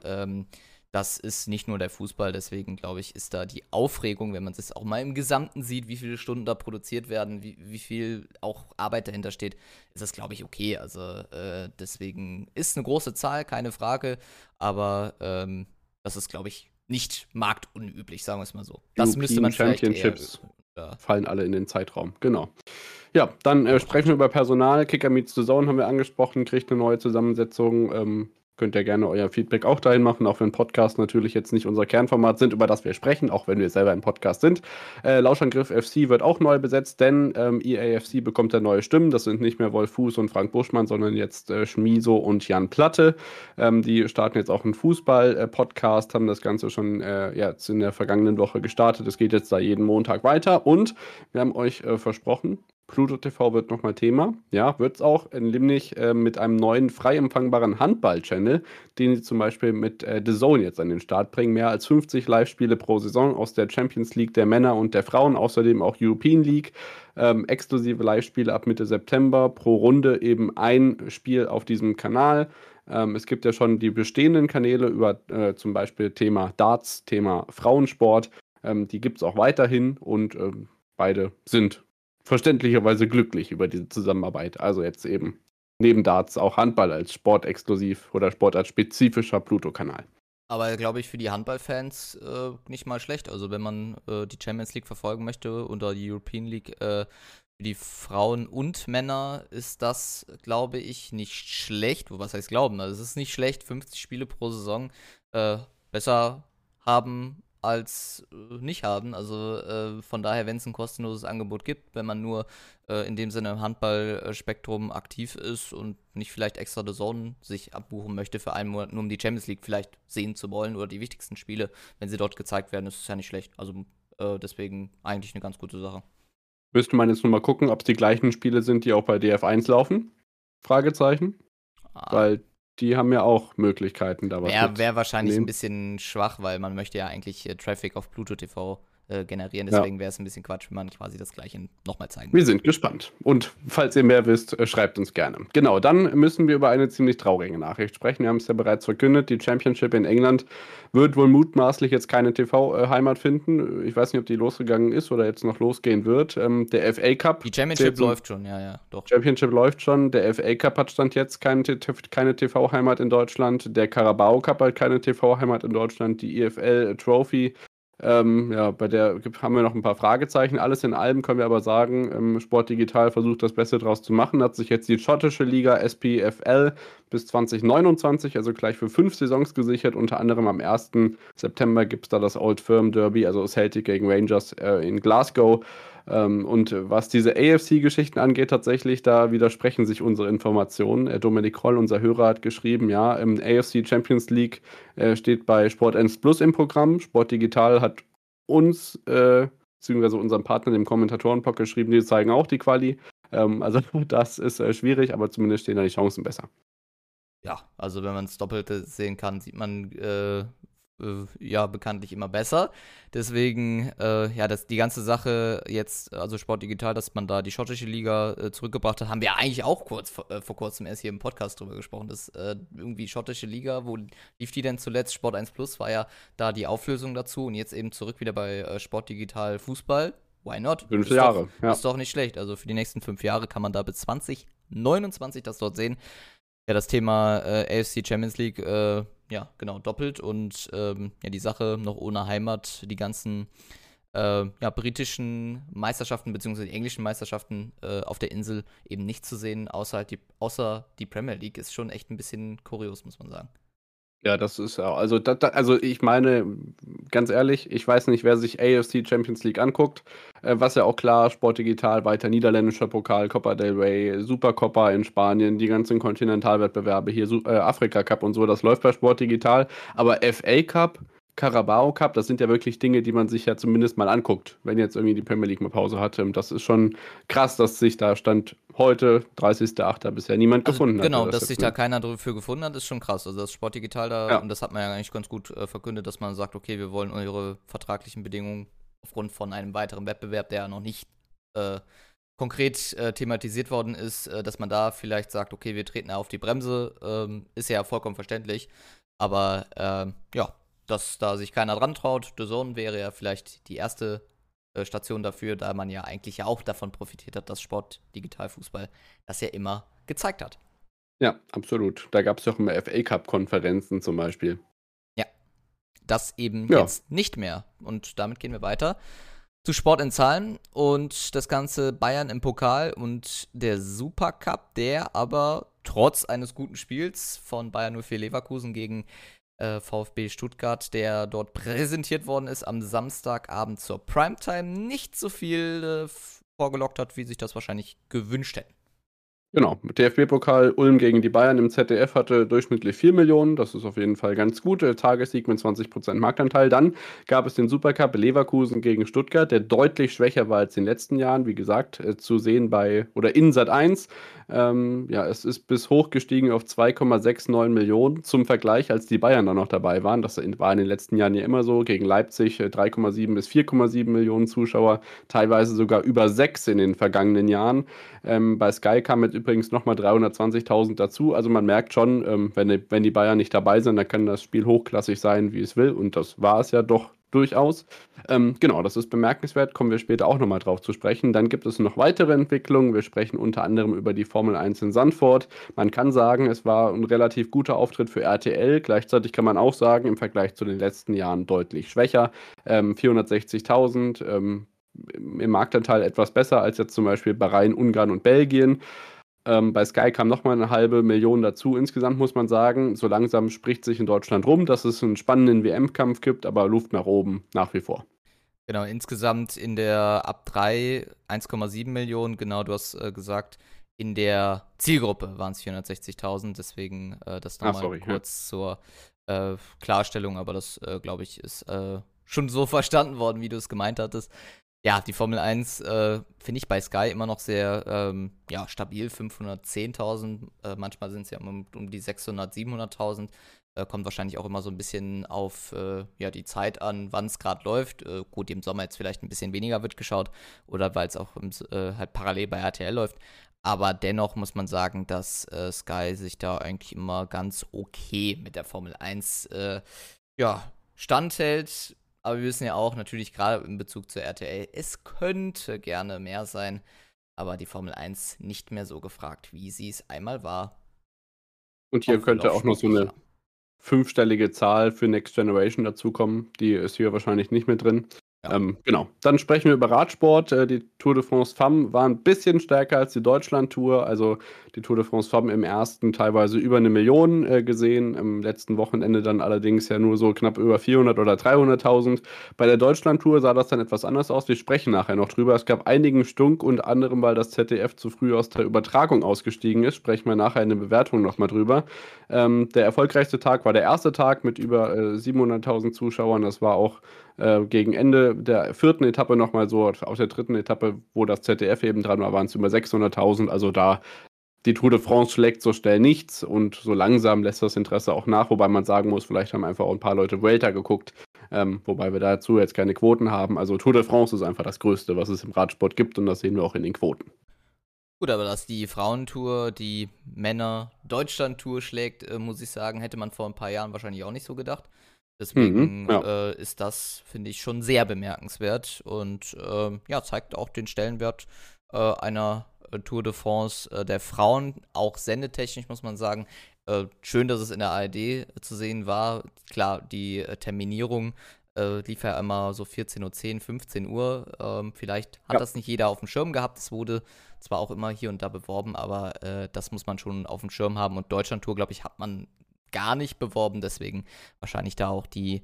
das ist nicht nur der Fußball, deswegen glaube ich, ist da die Aufregung, wenn man es auch mal im Gesamten sieht, wie viele Stunden da produziert werden, wie viel auch Arbeit dahinter steht, ist das, glaube ich, okay. Also deswegen ist eine große Zahl, keine Frage, aber das ist, glaube ich, nicht marktunüblich, sagen wir es mal so. Das müsste man vielleicht Championships fallen alle in den Zeitraum, genau. Ja, dann sprechen wir über Personal. Kicker Meets the Zone haben wir angesprochen, kriegt eine neue Zusammensetzung. Könnt ihr gerne euer Feedback auch dahin machen, auch wenn Podcasts natürlich jetzt nicht unser Kernformat sind, über das wir sprechen, auch wenn wir selber im Podcast sind. Lauschangriff FC wird auch neu besetzt, denn EAFC bekommt ja neue Stimmen. Das sind nicht mehr Wolf Fuß und Frank Buschmann, sondern jetzt Schmiso und Jan Platte. Die starten jetzt auch einen Fußball-Podcast, haben das Ganze schon jetzt in der vergangenen Woche gestartet. Es geht jetzt da jeden Montag weiter und wir haben euch versprochen, Pluto TV wird nochmal Thema. Ja, wird es auch in Limnich mit einem neuen frei empfangbaren Handball-Channel, den sie zum Beispiel mit The Zone jetzt an den Start bringen. Mehr als 50 Live-Spiele pro Saison aus der Champions League der Männer und der Frauen, außerdem auch European League. Exklusive Live-Spiele ab Mitte September, pro Runde eben ein Spiel auf diesem Kanal. Es gibt ja schon die bestehenden Kanäle über zum Beispiel Thema Darts, Thema Frauensport. Die gibt es auch weiterhin und beide sind verständlicherweise glücklich über diese Zusammenarbeit. Also jetzt eben neben Darts auch Handball als sportexklusiv oder sportartspezifischer Pluto-Kanal. Aber glaube ich für die Handballfans nicht mal schlecht. Also wenn man die Champions League verfolgen möchte oder die European League für die Frauen und Männer ist das, glaube ich, nicht schlecht. Was heißt glauben? Also es ist nicht schlecht, 50 Spiele pro Saison besser haben als nicht haben. Also von daher, wenn es ein kostenloses Angebot gibt, wenn man nur in dem Sinne im Handballspektrum aktiv ist und nicht vielleicht extra The Zone sich abbuchen möchte für einen Monat, nur um die Champions League vielleicht sehen zu wollen oder die wichtigsten Spiele, wenn sie dort gezeigt werden, ist es ja nicht schlecht. Also deswegen eigentlich eine ganz gute Sache. Müsste man jetzt nur mal gucken, ob es die gleichen Spiele sind, die auch bei DF1 laufen? Fragezeichen. Weil die haben ja auch Möglichkeiten, da was Wäre wahrscheinlich ein mitzunehmen. bisschen schwach, weil man möchte ja eigentlich Traffic auf Pluto TV generieren. Deswegen wäre es ein bisschen Quatsch, wenn man quasi das Gleiche nochmal zeigen Wir würde. sind gespannt. Und falls ihr mehr wisst, schreibt uns gerne. Genau, dann müssen wir über eine ziemlich traurige Nachricht sprechen. Wir haben es ja bereits verkündet. Die Championship in England wird wohl mutmaßlich jetzt keine TV-Heimat finden. Ich weiß nicht, ob die losgegangen ist oder jetzt noch losgehen wird. Der FA Cup. Die Championship läuft schon, ja, doch. Championship läuft schon. Der FA Cup hat Stand jetzt keine TV-Heimat in Deutschland. Der Carabao Cup hat keine TV-Heimat in Deutschland. Die EFL Trophy, bei der haben wir noch ein paar Fragezeichen. Alles in allem können wir aber sagen, Sport Digital versucht das Beste draus zu machen. Hat sich jetzt die schottische Liga SPFL bis 2029, also gleich für 5 Saisons gesichert. Unter anderem am 1. September gibt es da das Old Firm Derby, also Celtic gegen Rangers in Glasgow. Und was diese AFC-Geschichten angeht, tatsächlich, da widersprechen sich unsere Informationen. Dominik Kroll, unser Hörer, hat geschrieben, ja, im AFC Champions League steht bei Sport 1 Plus im Programm. Sport Digital hat uns, beziehungsweise unserem Partner, dem Kommentatorenblog, geschrieben, die zeigen auch die Quali. Also das ist schwierig, aber zumindest stehen da die Chancen besser. Ja, also wenn man das Doppelte sehen kann, sieht man ja bekanntlich immer besser. Deswegen, die ganze Sache jetzt, also Sport Digital, dass man da die schottische Liga zurückgebracht hat, haben wir eigentlich auch vor kurzem erst hier im Podcast drüber gesprochen. Das irgendwie schottische Liga, wo lief die denn zuletzt? Sport 1 Plus war ja da die Auflösung dazu und jetzt eben zurück wieder bei Sport Digital Fußball. Why not? 5 Jahre, ja. Ist doch nicht schlecht. Also für die nächsten 5 Jahre kann man da bis 2029 das dort sehen. Ja, das Thema AFC Champions League, genau, doppelt und die Sache noch ohne Heimat, die ganzen britischen Meisterschaften bzw. die englischen Meisterschaften auf der Insel eben nicht zu sehen, außer die Premier League, ist schon echt ein bisschen kurios, muss man sagen. Ja, das ist ja, also ich meine, ganz ehrlich, ich weiß nicht, wer sich AFC Champions League anguckt, was ja auch klar, Sport Digital, weiter niederländischer Pokal, Copa del Rey, Supercopa in Spanien, die ganzen Kontinentalwettbewerbe hier, Afrika Cup und so, das läuft bei Sport Digital, aber FA Cup, Carabao Cup, das sind ja wirklich Dinge, die man sich ja zumindest mal anguckt, wenn jetzt irgendwie die Premier League mal Pause hat. Das ist schon krass, dass sich da Stand heute, 30.08. bisher niemand gefunden hat. Genau, dass sich da keiner dafür gefunden hat, ist schon krass. Also das Sport Digital da, Ja. und das hat man ja eigentlich ganz gut verkündet, dass man sagt, okay, wir wollen eure vertraglichen Bedingungen aufgrund von einem weiteren Wettbewerb, der ja noch nicht konkret thematisiert worden ist, dass man da vielleicht sagt, okay, wir treten auf die Bremse, ist ja vollkommen verständlich. Aber dass da sich keiner dran traut, The Zone wäre ja vielleicht die erste Station dafür, da man ja eigentlich ja auch davon profitiert hat, dass Sport Digital Fußball das ja immer gezeigt hat. Ja, absolut. Da gab es ja auch immer FA Cup-Konferenzen zum Beispiel. Ja, das eben jetzt nicht mehr. Und damit gehen wir weiter zu Sport in Zahlen und das Ganze Bayern im Pokal und der Supercup, der aber trotz eines guten Spiels von Bayern 04 Leverkusen gegen VfB Stuttgart, der dort präsentiert worden ist am Samstagabend zur Primetime, nicht so viel vorgelockt hat, wie sich das wahrscheinlich gewünscht hätten. Genau, DFB-Pokal Ulm gegen die Bayern im ZDF hatte durchschnittlich 4 Millionen, das ist auf jeden Fall ganz gut, Tagessieg mit 20% Marktanteil. Dann gab es den Supercup Leverkusen gegen Stuttgart, der deutlich schwächer war als in den letzten Jahren, wie gesagt, zu sehen in Sat.1. Es ist bis hoch gestiegen auf 2,69 Millionen. Zum Vergleich, als die Bayern da noch dabei waren, das war in den letzten Jahren ja immer so, gegen Leipzig 3,7 bis 4,7 Millionen Zuschauer, teilweise sogar über 6 in den vergangenen Jahren. Bei Sky kam jetzt übrigens nochmal 320.000 dazu. Also man merkt schon, wenn die Bayern nicht dabei sind, dann kann das Spiel hochklassig sein, wie es will. Und das war es ja doch durchaus. Genau, das ist bemerkenswert. Kommen wir später auch nochmal drauf zu sprechen. Dann gibt es noch weitere Entwicklungen. Wir sprechen unter anderem über die Formel 1 in Sandford. Man kann sagen, es war ein relativ guter Auftritt für RTL. Gleichzeitig kann man auch sagen, im Vergleich zu den letzten Jahren deutlich schwächer. 460.000. Im Marktanteil etwas besser als jetzt zum Beispiel Bahrain, Ungarn und Belgien. Bei Sky kam nochmal eine halbe Million dazu. Insgesamt muss man sagen, so langsam spricht sich in Deutschland rum, dass es einen spannenden WM-Kampf gibt, aber Luft nach oben nach wie vor. Genau, insgesamt in der ab 3 1,7 Millionen, genau, du hast gesagt, in der Zielgruppe waren es 460.000, deswegen das Ah, nochmal sorry. Ja. kurz zur Klarstellung, aber das, glaube ich, ist schon so verstanden worden, wie du es gemeint hattest. Ja, die Formel 1 finde ich bei Sky immer noch sehr ja, stabil, 510.000, manchmal sind es ja um die 600, 700.000. Kommt wahrscheinlich auch immer so ein bisschen auf ja, die Zeit an, wann es gerade läuft. Gut, im Sommer jetzt vielleicht ein bisschen weniger wird geschaut oder weil es auch halt parallel bei RTL läuft. Aber dennoch muss man sagen, dass Sky sich da eigentlich immer ganz okay mit der Formel 1 ja, standhält. Aber wir wissen ja auch, natürlich gerade in Bezug zur RTL, es könnte gerne mehr sein, aber die Formel 1 nicht mehr so gefragt, wie sie es einmal war. Und hier Obwohl könnte auch auch noch so sportlich, eine ja. fünfstellige Zahl für Next Generation dazukommen. Die ist hier wahrscheinlich nicht mit drin. Ja. Genau. Dann sprechen wir über Radsport. Die Tour de France Femme war ein bisschen stärker als die Deutschland-Tour. Also die Tour de France Femme im ersten teilweise über 1 Million gesehen. Im letzten Wochenende dann allerdings ja nur so knapp über 400 oder 300.000. Bei der Deutschland-Tour sah das dann etwas anders aus. Wir sprechen nachher noch drüber. Es gab einigen Stunk, unter anderem, weil das ZDF zu früh aus der Übertragung ausgestiegen ist. Sprechen wir nachher in der Bewertung nochmal drüber. Der erfolgreichste Tag war der erste Tag mit über 700.000 Zuschauern. Das war auch gegen Ende der vierten Etappe nochmal so, auf der dritten Etappe, wo das ZDF eben dran war, waren es über 600.000. Also da die Tour de France schlägt so schnell nichts und so langsam lässt das Interesse auch nach, wobei man sagen muss, vielleicht haben einfach auch ein paar Leute Vuelta geguckt, wobei wir dazu jetzt keine Quoten haben. Also Tour de France ist einfach das Größte, was es im Radsport gibt und das sehen wir auch in den Quoten. Gut, aber dass die Frauentour die Männer-Deutschland-Tour schlägt, muss ich sagen, hätte man vor ein paar Jahren wahrscheinlich auch nicht so gedacht. Deswegen Ja. ist das, finde ich, schon sehr bemerkenswert und ja, zeigt auch den Stellenwert einer Tour de France der Frauen, auch sendetechnisch muss man sagen. Schön, dass es in der ARD zu sehen war. Klar, die Terminierung lief ja immer so 14:10 Uhr, 15 Uhr. Vielleicht hat Ja. das nicht jeder auf dem Schirm gehabt. Es wurde zwar auch immer hier und da beworben, aber das muss man schon auf dem Schirm haben. Und Deutschland-Tour, glaube ich, hat man gar nicht beworben. Deswegen wahrscheinlich da auch die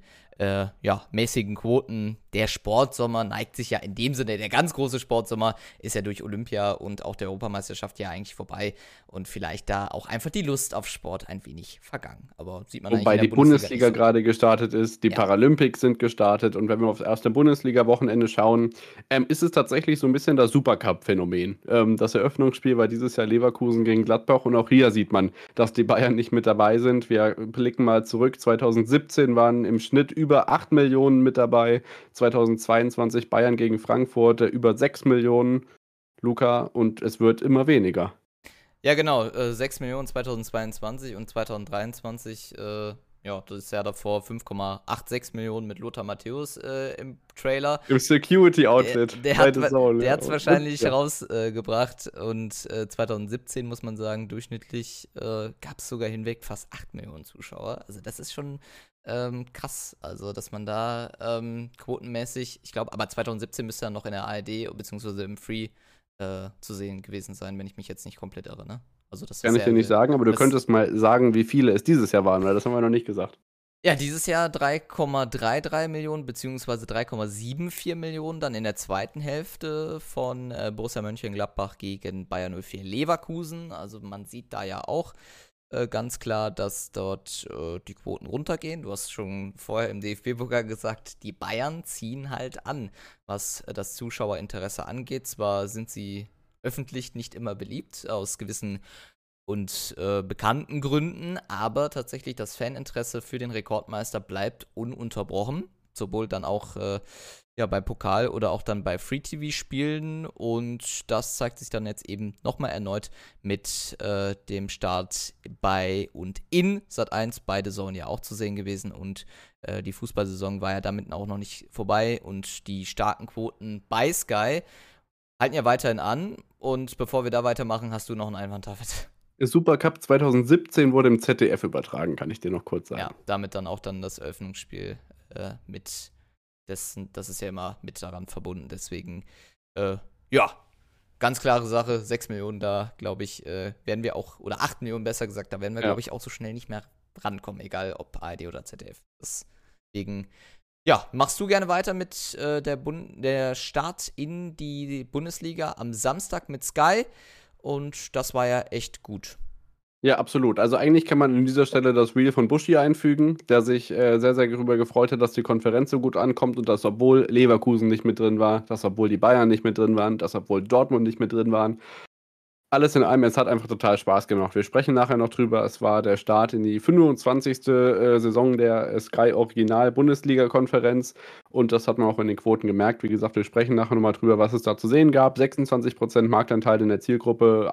ja, mäßigen Quoten. Der Sportsommer neigt sich ja in dem Sinne, der ganz große Sportsommer ist ja durch Olympia und auch der Europameisterschaft ja eigentlich vorbei und vielleicht da auch einfach die Lust auf Sport ein wenig vergangen. Aber sieht man eigentlich Wobei in der die Bundesliga Bundesliga nicht so. gerade gestartet ist, die Ja. Paralympics sind gestartet und wenn wir aufs erste Bundesliga-Wochenende schauen, ist es tatsächlich so ein bisschen das Supercup-Phänomen. Das Eröffnungsspiel war dieses Jahr Leverkusen gegen Gladbach und auch hier sieht man, dass die Bayern nicht mit dabei sind. Wir blicken mal zurück. 2017 waren im Schnitt über 8 Millionen mit dabei. 2022 Bayern gegen Frankfurt über 6 Millionen, Luca, und es wird immer weniger. Ja, genau. 6 Millionen 2022 und 2023, ja, das Jahr davor 5,86 Millionen mit Lothar Matthäus im Trailer. Im Security-Outfit Der bei hat The es Zone, ja. wahrscheinlich Ja. rausgebracht und 2017 muss man sagen, durchschnittlich gab es sogar hinweg fast 8 Millionen Zuschauer. Also das ist schon krass, also dass man da quotenmäßig, ich glaube, aber 2017 müsste er noch in der ARD bzw. im Free zu sehen gewesen sein, wenn ich mich jetzt nicht komplett irre, ne? Also das Kann ist ich dir nicht sagen, aber du das, könntest mal sagen, wie viele es dieses Jahr waren, weil das haben wir noch nicht gesagt. ja, dieses Jahr 3,33 Millionen beziehungsweise 3,74 Millionen dann in der zweiten Hälfte von Borussia Mönchengladbach gegen Bayer 04 Leverkusen. Also man sieht da ja auch ganz klar, dass dort die Quoten runtergehen. Du hast schon vorher im DFB-Pokal gesagt, die Bayern ziehen halt an, was das Zuschauerinteresse angeht. Zwar sind sie öffentlich nicht immer beliebt, aus gewissen und bekannten Gründen, aber tatsächlich das Faninteresse für den Rekordmeister bleibt ununterbrochen. Sowohl dann auch ja, bei Pokal oder auch dann bei Free-TV-Spielen und das zeigt sich dann jetzt eben nochmal erneut mit dem Start bei und in Sat.1, beide Saison ja auch zu sehen gewesen und die Fußballsaison war ja damit auch noch nicht vorbei und die starken Quoten bei Sky halten ja weiterhin an und bevor wir da weitermachen, hast du noch einen Einwand, David? Der Supercup 2017 wurde im ZDF übertragen, kann ich dir noch kurz sagen. Ja, damit dann auch dann das Eröffnungsspiel das ist ja immer mit daran verbunden, deswegen ja, ganz klare Sache, 6 Millionen, da glaube ich, werden wir auch, oder 8 Millionen besser gesagt, da werden wir, glaube ich, auch so schnell nicht mehr rankommen, egal ob ARD oder ZDF. Deswegen, ja, machst du gerne weiter mit der Start in die Bundesliga am Samstag mit Sky und das war ja echt gut. Ja, absolut. Also eigentlich kann man an dieser Stelle das Reel von Buschi einfügen, der sich sehr, sehr darüber gefreut hat, dass die Konferenz so gut ankommt und dass, obwohl Leverkusen nicht mit drin war, dass, obwohl die Bayern nicht mit drin waren, dass, obwohl Dortmund nicht mit drin waren, alles in allem, es hat einfach total Spaß gemacht. Wir sprechen nachher noch drüber. Es war der Start in die 25. Saison der Sky Original Bundesliga-Konferenz und das hat man auch in den Quoten gemerkt. Wie gesagt, wir sprechen nachher nochmal drüber, was es da zu sehen gab. 26% Marktanteil in der Zielgruppe,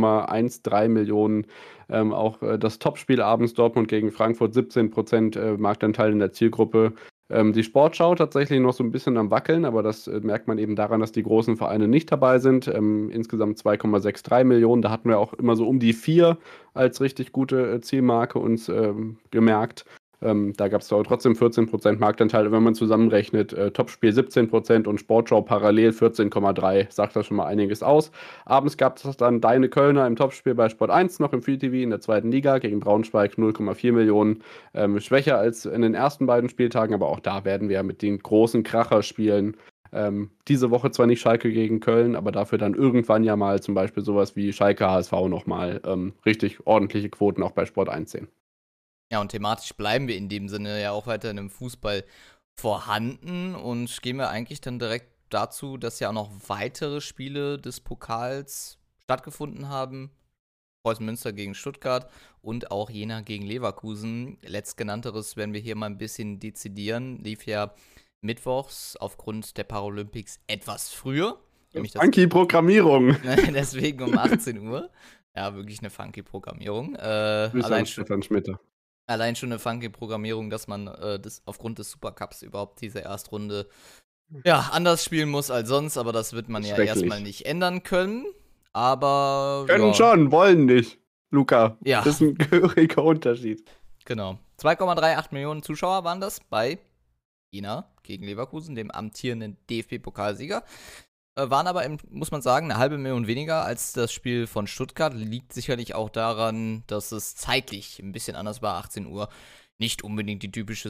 1,13 Millionen. Auch das Topspiel abends Dortmund gegen Frankfurt, 17% Marktanteil in der Zielgruppe. Die Sportschau tatsächlich noch so ein bisschen am Wackeln, aber das merkt man eben daran, dass die großen Vereine nicht dabei sind. Insgesamt 2,63 Millionen. Da hatten wir auch immer so um die 4 als richtig gute Zielmarke uns gemerkt. Da gab es aber trotzdem 14% Marktanteil, wenn man zusammenrechnet. Topspiel 17% und Sportschau parallel 14,3. Sagt das schon mal einiges aus. Abends gab es dann Deine Kölner im Topspiel bei Sport 1 noch im Free TV in der zweiten Liga gegen Braunschweig 0,4 Millionen. Schwächer als in den ersten beiden Spieltagen, aber auch da werden wir mit den großen Kracher-Spielen diese Woche zwar nicht Schalke gegen Köln, aber dafür dann irgendwann ja mal zum Beispiel sowas wie Schalke HSV nochmal richtig ordentliche Quoten auch bei Sport 1 sehen. Ja, und thematisch bleiben wir in dem Sinne ja auch weiterhin im Fußball vorhanden und gehen wir eigentlich dann direkt dazu, dass ja auch noch weitere Spiele des Pokals stattgefunden haben. Preußen Münster gegen Stuttgart und auch Jena gegen Leverkusen. Letztgenannteres werden wir hier mal ein bisschen dezidieren. Lief ja mittwochs aufgrund der Paralympics etwas früher. Funky Programmierung. Deswegen um 18 Uhr. Ja, wirklich eine funky Programmierung. Allein schon eine funky Programmierung, dass man aufgrund des Supercups überhaupt diese Erstrunde anders spielen muss als sonst, aber das wird man ja erstmal nicht ändern können. Aber können schon, wollen nicht, Luca. Ja. Das ist ein gehöriger Unterschied. Genau. 2,38 Millionen Zuschauer waren das bei Jena gegen Leverkusen, dem amtierenden DFB-Pokalsieger. Waren aber, muss man sagen, 500.000 weniger als das Spiel von Stuttgart. Liegt sicherlich auch daran, dass es zeitlich ein bisschen anders war, 18 Uhr. Nicht unbedingt die typische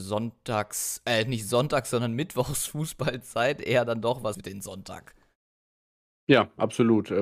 nicht Sonntags, sondern Mittwochs-Fußballzeit. Eher dann doch was mit den Sonntag. Ja, absolut.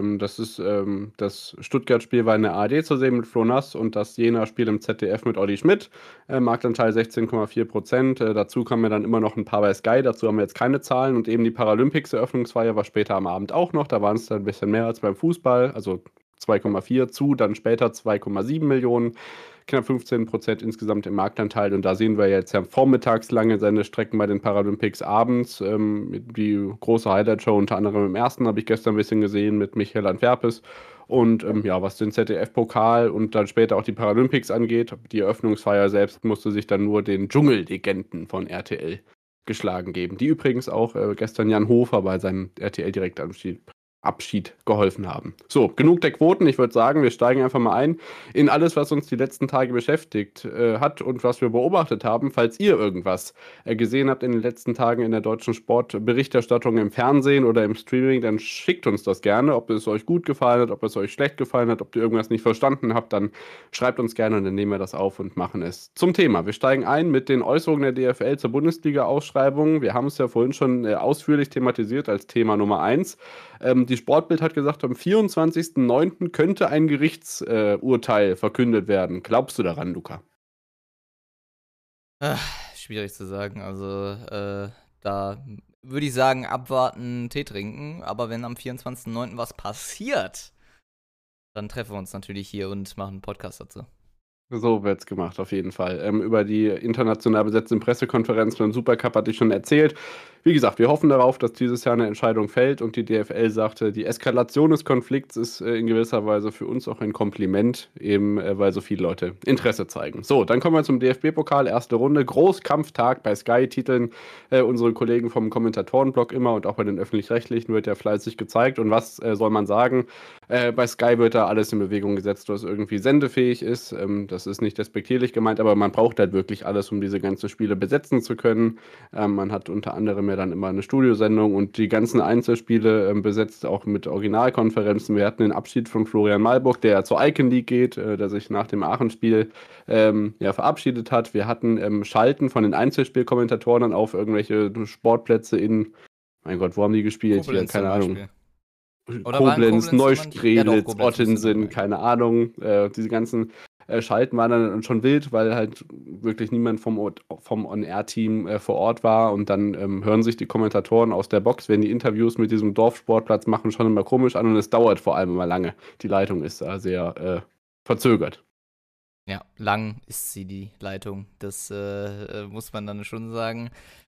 Das Stuttgart-Spiel war in der ARD zu sehen mit Flo Nass und das Jena-Spiel im ZDF mit Olli Schmidt. Marktanteil 16,4%. Dazu kommen ja dann immer noch ein paar bei Sky. Dazu haben wir jetzt keine Zahlen. Und eben die Paralympics-Eröffnungsfeier war später am Abend auch noch. Da waren es dann ein bisschen mehr als beim Fußball. Also 2,4 zu, dann später 2,7 Millionen. Knapp 15% insgesamt im Marktanteil. Und da sehen wir jetzt ja vormittags lange Sendestrecken bei den Paralympics abends. Die große Highlight-Show unter anderem im ersten habe ich gestern ein bisschen gesehen mit Michael Antwerpes. Und was den ZDF-Pokal und dann später auch die Paralympics angeht, die Eröffnungsfeier selbst musste sich dann nur den Dschungellegenden von RTL geschlagen geben. Die übrigens auch gestern Jan Hofer bei seinem RTL-Direktabschied geholfen haben. So, genug der Quoten. Ich würde sagen, wir steigen einfach mal ein in alles, was uns die letzten Tage beschäftigt hat und was wir beobachtet haben. Falls ihr irgendwas gesehen habt in den letzten Tagen in der deutschen Sportberichterstattung im Fernsehen oder im Streaming, dann schickt uns das gerne, ob es euch gut gefallen hat, ob es euch schlecht gefallen hat, ob ihr irgendwas nicht verstanden habt, dann schreibt uns gerne und dann nehmen wir das auf und machen es zum Thema. Wir steigen ein mit den Äußerungen der DFL zur Bundesliga-Ausschreibung. Wir haben es ja vorhin schon ausführlich thematisiert als Thema Nummer 1. Die Sportbild hat gesagt, am 24.09. könnte ein Gerichtsurteil verkündet werden. Glaubst du daran, Luca? Schwierig zu sagen. Also, da würde ich sagen, abwarten, Tee trinken. Aber wenn am 24.09. was passiert, dann treffen wir uns natürlich hier und machen einen Podcast dazu. So wird's gemacht, auf jeden Fall. Über die international besetzten Pressekonferenzen beim Supercup hatte ich schon erzählt. Wie gesagt, wir hoffen darauf, dass dieses Jahr eine Entscheidung fällt und die DFL sagte, die Eskalation des Konflikts ist in gewisser Weise für uns auch ein Kompliment, eben weil so viele Leute Interesse zeigen. So, dann kommen wir zum DFB-Pokal, erste Runde, Großkampftag bei Sky-Titeln. Unsere Kollegen vom Kommentatorenblog immer und auch bei den Öffentlich-Rechtlichen wird ja fleißig gezeigt. Und was soll man sagen? Bei Sky wird da alles in Bewegung gesetzt, was irgendwie sendefähig ist. das ist nicht despektierlich gemeint, aber man braucht halt wirklich alles, um diese ganzen Spiele besetzen zu können. Man hat unter anderem ja dann immer eine Studiosendung und die ganzen Einzelspiele besetzt auch mit Originalkonferenzen. Wir hatten den Abschied von Florian Malburg, der ja zur Icon League geht, der sich nach dem Aachen-Spiel ja, verabschiedet hat. Wir hatten Schalten von den Einzelspielkommentatoren dann auf irgendwelche Sportplätze in, mein Gott, wo haben die gespielt? Hier, Koblenz keine zum Ahnung. Beispiel. Oder war in Koblenz, Koblenz jemand? Ja, doch, Neustrelitz, Koblenz müsste Ottensen, dabei. keine Ahnung. Diese ganzen Schalten waren dann schon wild, weil halt wirklich niemand vom On-Air-Team vor Ort war. Und dann hören sich die Kommentatoren aus der Box, wenn die Interviews mit diesem Dorfsportplatz machen, schon immer komisch an. Und es dauert vor allem immer lange. Die Leitung ist da sehr verzögert. Ja, lang ist sie, die Leitung. Das muss man dann schon sagen.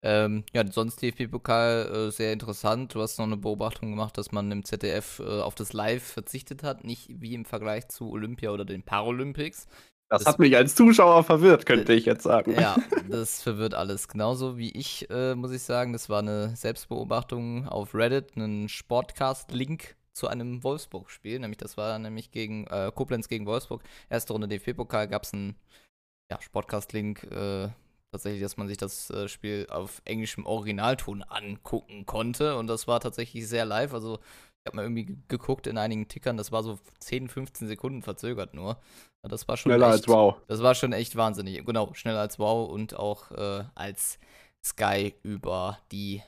Ja, sonst DFB-Pokal sehr interessant. Du hast noch eine Beobachtung gemacht, dass man im ZDF auf das Live verzichtet hat. Nicht wie im Vergleich zu Olympia oder den Paralympics. Das hat mich als Zuschauer verwirrt, könnte ich jetzt sagen. Ja, das verwirrt alles. Genauso wie ich, muss ich sagen. Das war eine Selbstbeobachtung auf Reddit, einen Sportcast-Link zu einem Wolfsburg-Spiel. Das war nämlich gegen Koblenz gegen Wolfsburg. Erste Runde DFB-Pokal, gab es einen Sportcast-Link, tatsächlich, dass man sich das Spiel auf englischem Originalton angucken konnte. Und das war tatsächlich sehr live. Also ich habe mal irgendwie geguckt in einigen Tickern, das war so 10, 15 Sekunden verzögert nur. Das war schon Schneller als Wow. Das war schon echt wahnsinnig. Genau, schneller als Wow und auch als Sky über die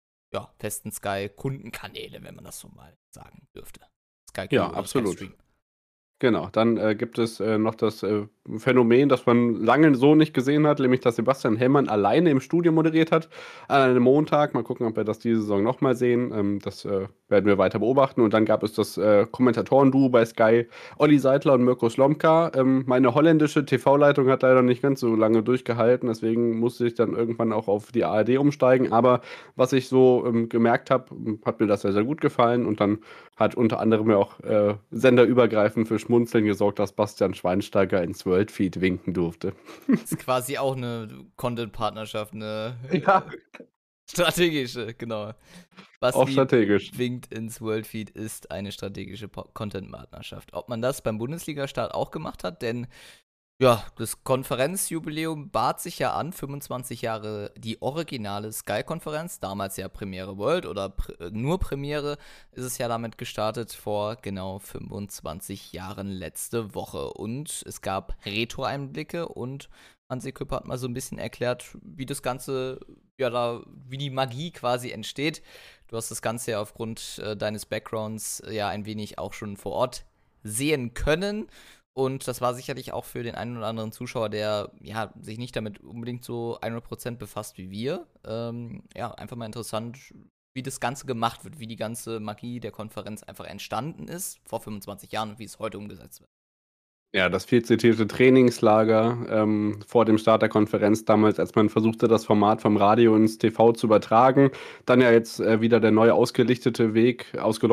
festen Sky-Kundenkanäle, wenn man das so mal sagen dürfte. Sky Ja, oder absolut. Sky Stream. Genau, dann gibt es noch das Phänomen, das man lange so nicht gesehen hat, nämlich dass Sebastian Hellmann alleine im Studio moderiert hat an einem Montag. Mal gucken, ob wir das diese Saison nochmal sehen. Das werden wir weiter beobachten. Und dann gab es das Kommentatoren-Duo bei Sky, Olli Seidler und Mirko Slomka. Meine holländische TV-Leitung hat leider nicht ganz so lange durchgehalten, deswegen musste ich dann irgendwann auch auf die ARD umsteigen. Aber was ich so gemerkt habe, hat mir das sehr, sehr gut gefallen. Und dann hat unter anderem ja auch senderübergreifend für Schmunzeln gesorgt, dass Bastian Schweinsteiger ins Worldfeed winken durfte. Das ist quasi auch eine Content-Partnerschaft, eine Ja. strategische, genau. Basti Auch strategisch. winkt ins Worldfeed ist eine strategische Content-Partnerschaft. Ob man das beim Bundesliga-Start auch gemacht hat, denn ja, das Konferenzjubiläum bahnt sich ja an, 25 Jahre die originale Sky-Konferenz, damals ja Premiere World oder nur Premiere, ist es ja damit gestartet vor genau 25 Jahren letzte Woche. Und es gab Retro-Einblicke und Hansi Küpper hat mal so ein bisschen erklärt, wie das Ganze, wie die Magie quasi entsteht. Du hast das Ganze ja aufgrund deines Backgrounds ja ein wenig auch schon vor Ort sehen können. Und das war sicherlich auch für den einen oder anderen Zuschauer, der sich nicht damit unbedingt so 100% befasst wie wir. Einfach mal interessant, wie das Ganze gemacht wird, wie die ganze Magie der Konferenz einfach entstanden ist vor 25 Jahren und wie es heute umgesetzt wird. Ja, das viel zitierte Trainingslager vor dem Start der Konferenz damals, als man versuchte, das Format vom Radio ins TV zu übertragen. Dann ja jetzt wieder der neu ausgeleuchtete Weg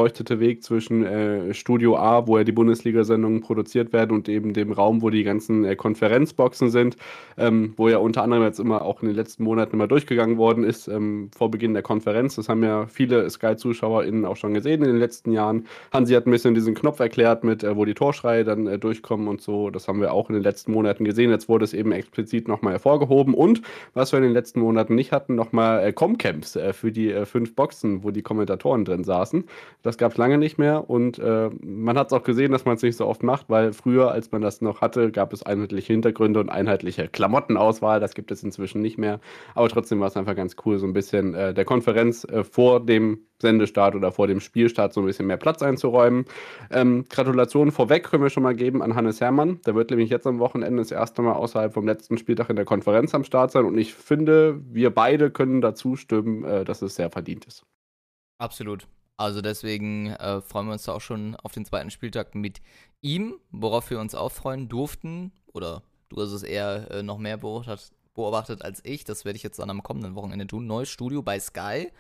zwischen Studio A, wo ja die Bundesliga-Sendungen produziert werden, und eben dem Raum, wo die ganzen Konferenzboxen sind, wo ja unter anderem jetzt immer auch in den letzten Monaten immer durchgegangen worden ist, vor Beginn der Konferenz. Das haben ja viele Sky-ZuschauerInnen auch schon gesehen in den letzten Jahren. Hansi hat ein bisschen diesen Knopf erklärt, mit wo die Torschreie dann durchkommen und so. Das haben wir auch in den letzten Monaten gesehen. Jetzt wurde es eben explizit nochmal hervorgehoben. Und was wir in den letzten Monaten nicht hatten, nochmal Comcamps für die 5 Boxen, wo die Kommentatoren drin saßen. Das gab es lange nicht mehr. Und man hat es auch gesehen, dass man es nicht so oft macht, weil früher, als man das noch hatte, gab es einheitliche Hintergründe und einheitliche Klamottenauswahl. Das gibt es inzwischen nicht mehr. Aber trotzdem war es einfach ganz cool, so ein bisschen der Konferenz vor dem Sendestart oder vor dem Spielstart so ein bisschen mehr Platz einzuräumen. Gratulationen vorweg können wir schon mal geben an Hannes Hermann. Der wird nämlich jetzt am Wochenende das erste Mal außerhalb vom letzten Spieltag in der Konferenz am Start sein. Und ich finde, wir beide können dazu stimmen, dass es sehr verdient ist. Absolut. Also deswegen freuen wir uns da auch schon auf den zweiten Spieltag mit ihm, worauf wir uns auch freuen durften. Oder du hast es eher noch mehr beobachtet als ich. Das werde ich jetzt dann am kommenden Wochenende tun. Neues Studio bei Sky.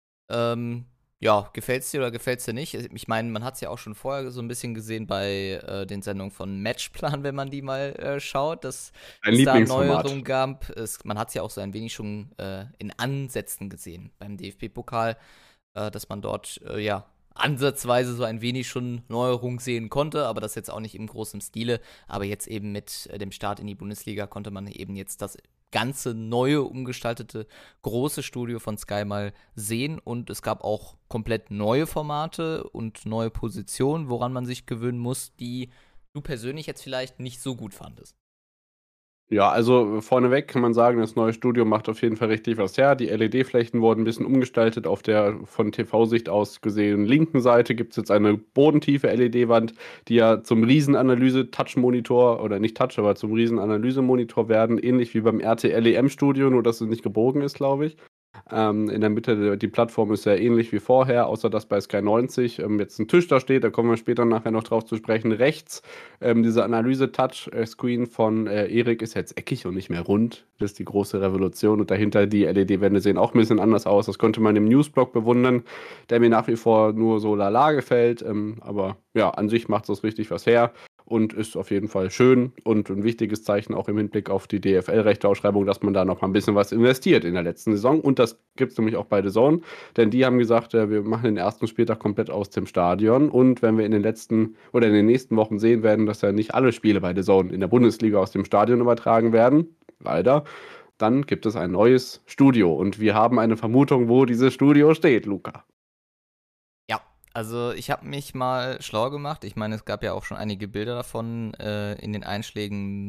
Gefällt's dir oder gefällt's dir nicht? Ich meine, man hat es ja auch schon vorher so ein bisschen gesehen bei den Sendungen von Matchplan, wenn man die mal schaut, dass es da Neuerungen gab. Man hat es ja auch so ein wenig schon in Ansätzen gesehen beim DFB-Pokal, dass man dort ansatzweise so ein wenig schon Neuerung sehen konnte, aber das jetzt auch nicht im großen Stile. Aber jetzt eben mit dem Start in die Bundesliga konnte man eben jetzt das ganze neue, umgestaltete, große Studio von Sky mal sehen. Und es gab auch komplett neue Formate und neue Positionen, woran man sich gewöhnen muss, die du persönlich jetzt vielleicht nicht so gut fandest. Ja, also vorneweg kann man sagen, das neue Studio macht auf jeden Fall richtig was her. Die LED-Flächen wurden ein bisschen umgestaltet. Auf der von TV-Sicht aus gesehen linken Seite gibt es jetzt eine bodentiefe LED-Wand, die ja zum Riesenanalyse-Touch-Monitor, oder nicht Touch, aber zum Riesenanalyse-Monitor werden, ähnlich wie beim RTL EM-Studio, nur dass es nicht gebogen ist, glaube ich. In der Mitte, die Plattform ist sehr ähnlich wie vorher, außer dass bei Sky 90 jetzt ein Tisch da steht, da kommen wir später nachher noch drauf zu sprechen. Rechts, diese Analyse-Touch-Screen von Erik ist jetzt eckig und nicht mehr rund. Das ist die große Revolution. Und dahinter die LED-Wände sehen auch ein bisschen anders aus. Das konnte man im Newsblog bewundern, der mir nach wie vor nur so lala gefällt. Aber ja, an sich macht es richtig was her. Und ist auf jeden Fall schön und ein wichtiges Zeichen auch im Hinblick auf die DFL-Rechteausschreibung, dass man da noch mal ein bisschen was investiert in der letzten Saison. Und das gibt es nämlich auch bei The Zone, denn die haben gesagt, wir machen den ersten Spieltag komplett aus dem Stadion. Und wenn wir in den letzten oder in den nächsten Wochen sehen werden, dass ja nicht alle Spiele bei The Zone in der Bundesliga aus dem Stadion übertragen werden, leider, dann gibt es ein neues Studio. Und wir haben eine Vermutung, wo dieses Studio steht, Luca. Ja, also ich habe mich mal schlau gemacht. Ich meine, es gab ja auch schon einige Bilder davon in den einschlägigen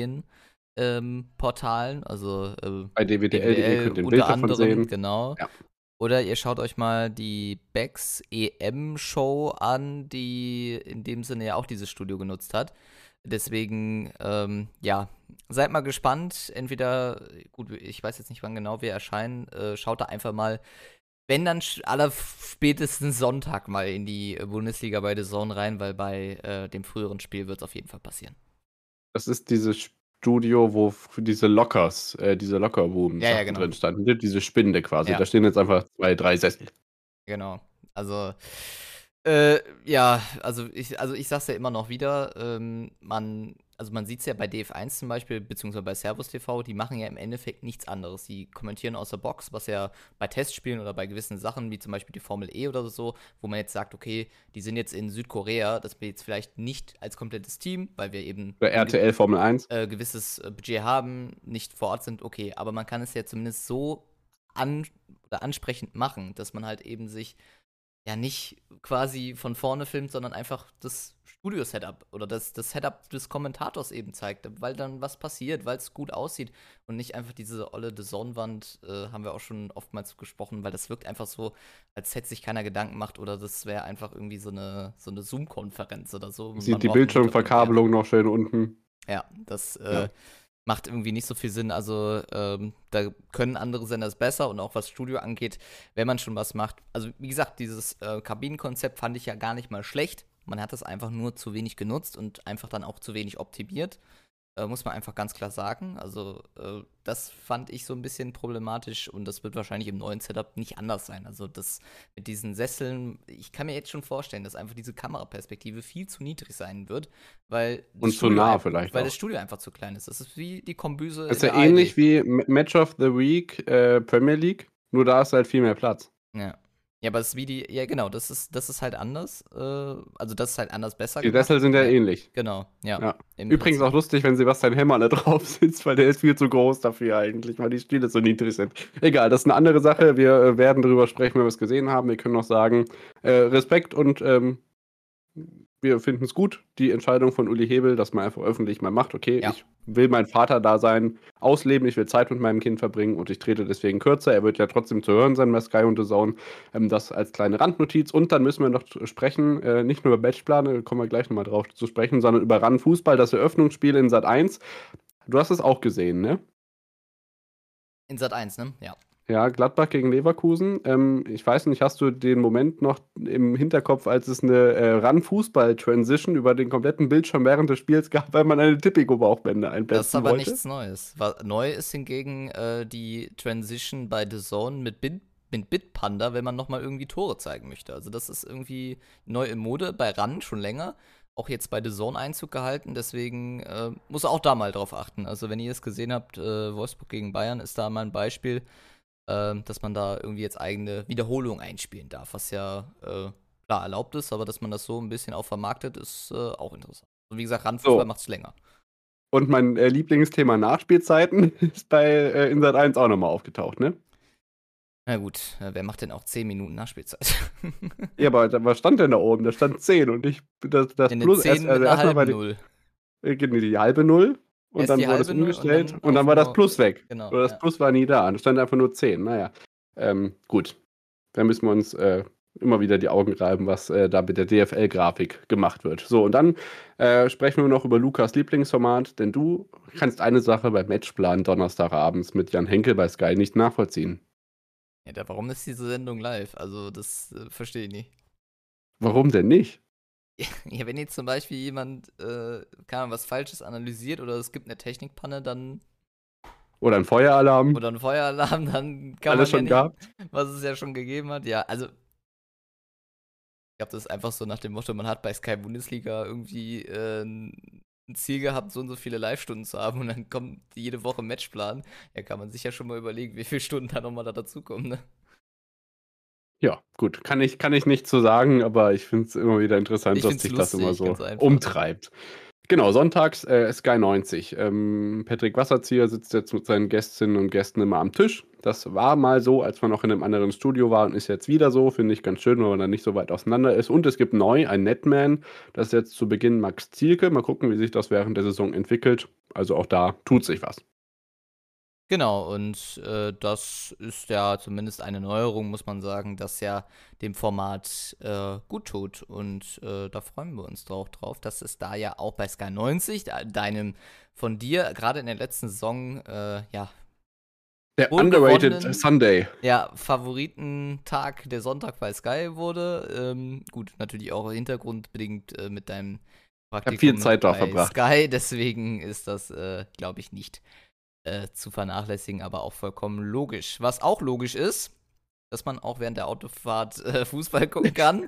Medienportalen, also Bei DWDL.de könnt ihr ein Bild unter davon anderem, sehen. genau. Ja. Oder ihr schaut euch mal die Becks EM-Show an, die in dem Sinne ja auch dieses Studio genutzt hat. Deswegen, ja, seid mal gespannt. Entweder, gut, ich weiß jetzt nicht, wann genau wir erscheinen, schaut da einfach mal, wenn dann allerspätestens Sonntag mal in die Bundesliga bei The Zone rein, weil bei dem früheren Spiel wird es auf jeden Fall passieren. Das ist dieses Studio, wo diese Lockers, diese Lockerroom-Sachen Ja, genau. drin standen. Diese Spinde quasi. Ja. Da stehen jetzt einfach 2, 3 Sessel. Genau. Also, ja, also ich sag's ja immer noch wieder, man sieht's ja bei DF1 zum Beispiel, beziehungsweise bei Servus TV, die machen ja im Endeffekt nichts anderes. Die kommentieren aus der Box, was ja bei Testspielen oder bei gewissen Sachen, wie zum Beispiel die Formel E oder so, wo man jetzt sagt, okay, die sind jetzt in Südkorea, dass wir jetzt vielleicht nicht als komplettes Team, weil wir eben Bei RTL Formel 1. Gewisses Budget haben, nicht vor Ort sind, okay, aber man kann es ja zumindest so ansprechend machen, dass man halt eben sich ja nicht quasi von vorne filmt, sondern einfach das Studio-Setup oder das Setup des Kommentators eben zeigt, weil dann was passiert, weil es gut aussieht und nicht einfach diese olle DAZN-Wand, haben wir auch schon oftmals gesprochen, weil das wirkt einfach so, als hätte sich keiner Gedanken gemacht oder das wäre einfach irgendwie so eine Zoom-Konferenz oder so. Sieht die Bildschirmverkabelung noch schön unten. Ja, das macht irgendwie nicht so viel Sinn. Also da können andere Sender es besser und auch was Studio angeht, wenn man schon was macht. Also wie gesagt, dieses Kabinenkonzept fand ich ja gar nicht mal schlecht. Man hat das einfach nur zu wenig genutzt und einfach dann auch zu wenig optimiert. Muss man einfach ganz klar sagen. Also das fand ich so ein bisschen problematisch und das wird wahrscheinlich im neuen Setup nicht anders sein. Also das mit diesen Sesseln, ich kann mir jetzt schon vorstellen, dass einfach diese Kameraperspektive viel zu niedrig sein wird, weil Und zu nah vielleicht weil auch. das Studio einfach zu klein ist. Das ist wie die Kombüse. Das ist ja ähnlich wie Match of the Week Premier League, nur da ist halt viel mehr Platz. Ja. Ja, aber das ist wie ja genau, das ist halt anders. Also das ist halt anders besser Die Sessel sind ja ähnlich. Genau, ja. Ja. Übrigens auch lustig, wenn Sebastian Hemmer da drauf sitzt, weil der ist viel zu groß dafür eigentlich, weil die Stile so niedrig sind. Egal, das ist eine andere Sache. Wir werden darüber sprechen, wenn wir es gesehen haben. Wir können noch sagen, Respekt und wir finden es gut, die Entscheidung von Uli Hebel, dass man einfach öffentlich mal macht, okay, Ja. ich will mein Vater-Dasein ausleben, ich will Zeit mit meinem Kind verbringen und ich trete deswegen kürzer. Er wird ja trotzdem zu hören sein bei Sky und The Zone. Das als kleine Randnotiz. Und dann müssen wir noch sprechen, nicht nur über Matchpläne, da kommen wir gleich nochmal drauf zu sprechen, sondern über RAN Fußball, das Eröffnungsspiel in Sat.1. Du hast es auch gesehen, ne? In Sat.1, ne? Ja. Ja, Gladbach gegen Leverkusen. Ich weiß nicht, hast du den Moment noch im Hinterkopf, als es eine RAN-Fußball-Transition über den kompletten Bildschirm während des Spiels gab, weil man eine Tipico-Bauchbände einblenden Das ist aber wollte? nichts Neues. Neu ist hingegen die Transition bei The Zone mit Bitpanda, wenn man nochmal irgendwie Tore zeigen möchte. Also das ist irgendwie neu in Mode, bei RAN schon länger. Auch jetzt bei The Zone Einzug gehalten, deswegen muss auch da mal drauf achten. Also wenn ihr es gesehen habt, Wolfsburg gegen Bayern ist da mal ein Beispiel, dass man da irgendwie jetzt eigene Wiederholung einspielen darf, was ja klar erlaubt ist, aber dass man das so ein bisschen auch vermarktet, ist auch interessant. Und wie gesagt, Randfußball So, macht es länger. und mein Lieblingsthema Nachspielzeiten ist bei Insat 1 auch nochmal aufgetaucht, ne? Na gut, wer macht denn auch 10 Minuten Nachspielzeit? Ja, aber was stand denn da oben? Da stand 10 und das Eine Plus, 10 mit also einer erstmal war halben Null. die halbe Null und Erst dann die wurde es halbe Null und umgestellt dann und auf dann war das nur. Plus weg. Genau, Oder das ja. Plus war nie da. Da stand einfach nur 10. Naja, gut. Da müssen wir uns immer wieder die Augen reiben, was da mit der DFL-Grafik gemacht wird. So, und dann sprechen wir noch über Lukas Lieblingsformat, denn du kannst eine Sache beim Matchplan Donnerstagabends mit Jan Henkel bei Sky nicht nachvollziehen. Ja, warum ist diese Sendung live? Also, das verstehe ich nicht. Warum denn nicht? Ja, wenn jetzt zum Beispiel jemand, keine Ahnung, was Falsches analysiert oder es gibt eine Technikpanne, dann Oder ein Feueralarm? oder ein Feueralarm, dann kann Alles man ja schon nicht, gehabt? was es ja schon gegeben hat. Ja, also ich glaube, das ist einfach so nach dem Motto, man hat bei Sky Bundesliga irgendwie ein Ziel gehabt, so und so viele Live-Stunden zu haben und dann kommt jede Woche ein Matchplan. Ja, kann man sich ja schon mal überlegen, wie viele Stunden da nochmal da dazukommen, ne? Ja, gut. Kann ich nicht zu sagen, aber ich finde es immer wieder interessant, Ich dass find's sich das immer lustig, so ganz einfach. umtreibt. Genau, sonntags Sky 90. Patrick Wasserzieher sitzt jetzt mit seinen Gästinnen und Gästen immer am Tisch. Das war mal so, als man noch in einem anderen Studio war und ist jetzt wieder so. Finde ich ganz schön, weil man dann nicht so weit auseinander ist. Und es gibt neu ein Netman. Das ist jetzt zu Beginn Max Zielke. Mal gucken, wie sich das während der Saison entwickelt. Also auch da tut sich was. Genau, und das ist ja zumindest eine Neuerung, muss man sagen, das ja dem Format gut tut. Und da freuen wir uns drauf, dass es da ja auch bei Sky 90, deinem von dir gerade in der letzten Saison, ja, Der underrated wohlgewonnenen, Sunday. ja, Favoritentag der Sonntag bei Sky wurde. Gut, natürlich auch hintergrundbedingt mit deinem Ich habe viel Praktikum Zeit da bei verbracht. Sky, deswegen ist das, glaube ich, nicht zu vernachlässigen, aber auch vollkommen logisch. Was auch logisch ist, dass man auch während der Autofahrt Fußball gucken kann.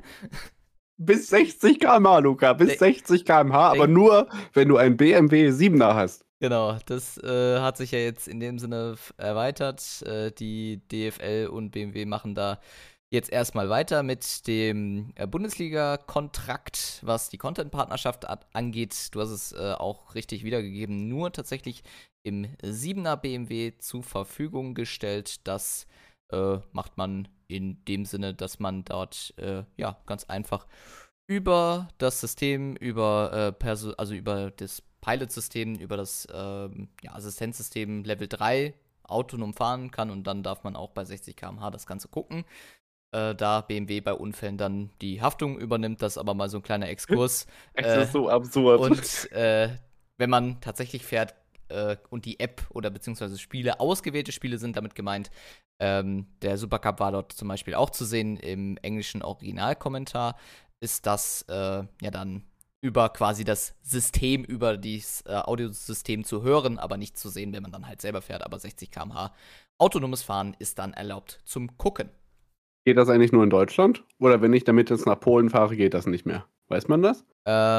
Bis 60 km/h, Luca, bis De 60 km/h, aber denk, nur, wenn du ein BMW 7er hast. genau, das hat sich ja jetzt in dem Sinne erweitert. Die DFL und BMW machen da jetzt erstmal weiter mit dem Bundesliga-Kontrakt, was die Content-Partnerschaft angeht. Du hast es auch richtig wiedergegeben, nur tatsächlich im 7er BMW zur Verfügung gestellt. Das macht man in dem Sinne, dass man dort ja ganz einfach über das System, also über das Pilot-System, über das ja, Assistenzsystem Level 3 autonom fahren kann und dann darf man auch bei 60 km/h das Ganze gucken. Da BMW bei Unfällen dann die Haftung übernimmt, das ist aber mal so ein kleiner Exkurs. Es Äh, ist so absurd. und wenn man tatsächlich fährt und die App oder beziehungsweise Spiele, ausgewählte Spiele sind damit gemeint, der Supercup war dort zum Beispiel auch zu sehen im englischen Originalkommentar, ist das ja dann über quasi das System, über das Audiosystem zu hören, aber nicht zu sehen, wenn man dann halt selber fährt. Aber 60 km/h autonomes Fahren ist dann erlaubt zum Gucken. Geht das eigentlich nur in Deutschland? Oder wenn ich damit jetzt nach Polen fahre, geht das nicht mehr? Weiß man das?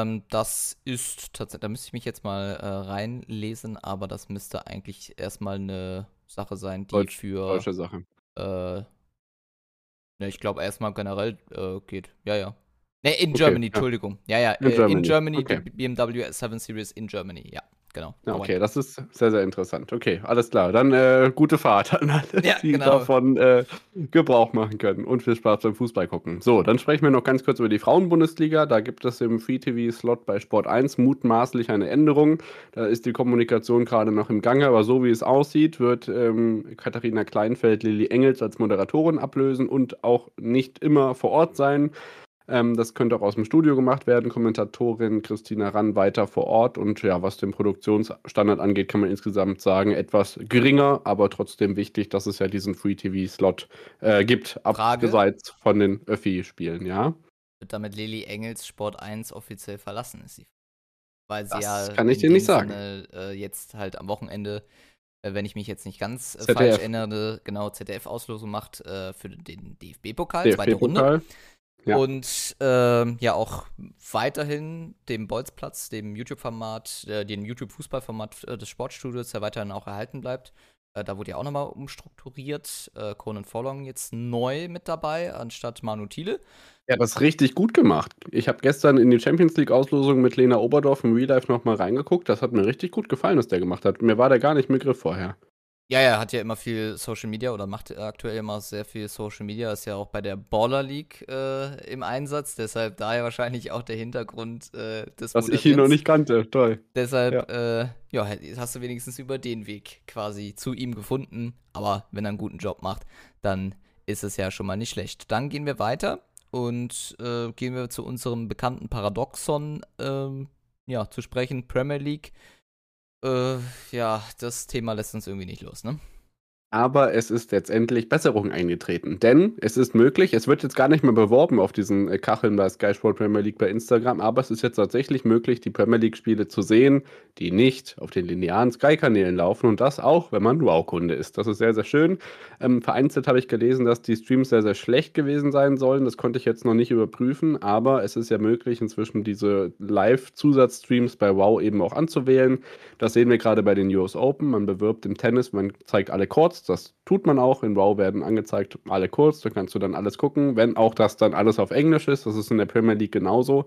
Das ist tatsächlich, da müsste ich mich jetzt mal reinlesen, aber das müsste eigentlich erstmal eine Sache sein, die für, Deutsche Sache. ne, ich glaube erstmal generell geht. Ja, ja. Ne, in Okay, Germany, ja. Entschuldigung. Ja, ja, In in Germany. Germany, die Okay. BMW 7 Series in Germany, ja, genau. Ja, Aber okay, das ist sehr, sehr interessant. Okay, alles klar. Dann gute Fahrt an alle, ja, die genau. davon Gebrauch machen können. Und viel Spaß beim Fußball gucken. So, dann sprechen wir noch ganz kurz über die Frauenbundesliga. Da gibt es im Free-TV-Slot bei Sport 1 mutmaßlich eine Änderung. Da ist die Kommunikation gerade noch im Gange, aber so wie es aussieht, wird Katharina Kleinfeld Lilly Engels als Moderatorin ablösen und auch nicht immer vor Ort sein. Das könnte auch aus dem Studio gemacht werden. Kommentatorin Christina Rann weiter vor Ort. Und ja, was den Produktionsstandard angeht, kann man insgesamt sagen, etwas geringer, aber trotzdem wichtig, dass es ja diesen Free-TV-Slot gibt, Frage, abseits von den Öffi-Spielen, ja. wird damit Lilly Engels Sport 1 offiziell verlassen, ist sie. Weil sie Das ja kann ich in dir nicht dem sagen. Sinne jetzt halt am Wochenende, wenn ich mich jetzt nicht ganz falsch ZDF, erinnere, genau ZDF-Auslosung macht für den DFB-Pokal, zweite Runde. DFB-Pokal, ja. Und ja auch weiterhin dem Bolzplatz, dem YouTube-Format, dem YouTube-Fußballformat des Sportstudios, der weiterhin auch erhalten bleibt. Da wurde ja auch nochmal umstrukturiert. Conan Forlong jetzt neu mit dabei, anstatt Manu Thiele. Ja, das ist richtig gut gemacht. Ich habe gestern in die Champions League-Auslosung mit Lena Oberdorf im Real Life nochmal reingeguckt. Das hat mir richtig gut gefallen, was der gemacht hat. Mir war der gar nicht im Begriff vorher. Ja, er hat ja immer viel Social Media oder macht aktuell immer sehr viel Social Media. Ist ja auch bei der Baller League im Einsatz. Deshalb daher wahrscheinlich auch der Hintergrund des Was ich ihn noch Moderierens. nicht kannte. Toll. Ja. Deshalb, ja, hast du wenigstens über den Weg quasi zu ihm gefunden. Aber wenn er einen guten Job macht, dann ist es ja schon mal nicht schlecht. Dann gehen wir weiter und gehen wir zu unserem bekannten Paradoxon ja, zu sprechen, Premier League. Ja, das Thema lässt uns irgendwie nicht los, ne? Aber es ist letztendlich Besserung eingetreten. Denn es ist möglich, es wird jetzt gar nicht mehr beworben auf diesen Kacheln bei Sky Sport Premier League bei Instagram, aber es ist jetzt tatsächlich möglich, die Premier League-Spiele zu sehen, die nicht auf den linearen Sky-Kanälen laufen und das auch, wenn man Wow-Kunde ist. Das ist sehr, sehr schön. Vereinzelt habe ich gelesen, dass die Streams sehr, sehr schlecht gewesen sein sollen. Das konnte ich jetzt noch nicht überprüfen, aber es ist ja möglich, inzwischen diese Live-Zusatzstreams bei Wow eben auch anzuwählen. Das sehen wir gerade bei den US Open. Man bewirbt im Tennis, man zeigt alle Courts. Das tut man auch. In WoW werden angezeigt alle Courts. Da kannst du dann alles gucken. Wenn auch das dann alles auf Englisch ist. Das ist in der Premier League genauso.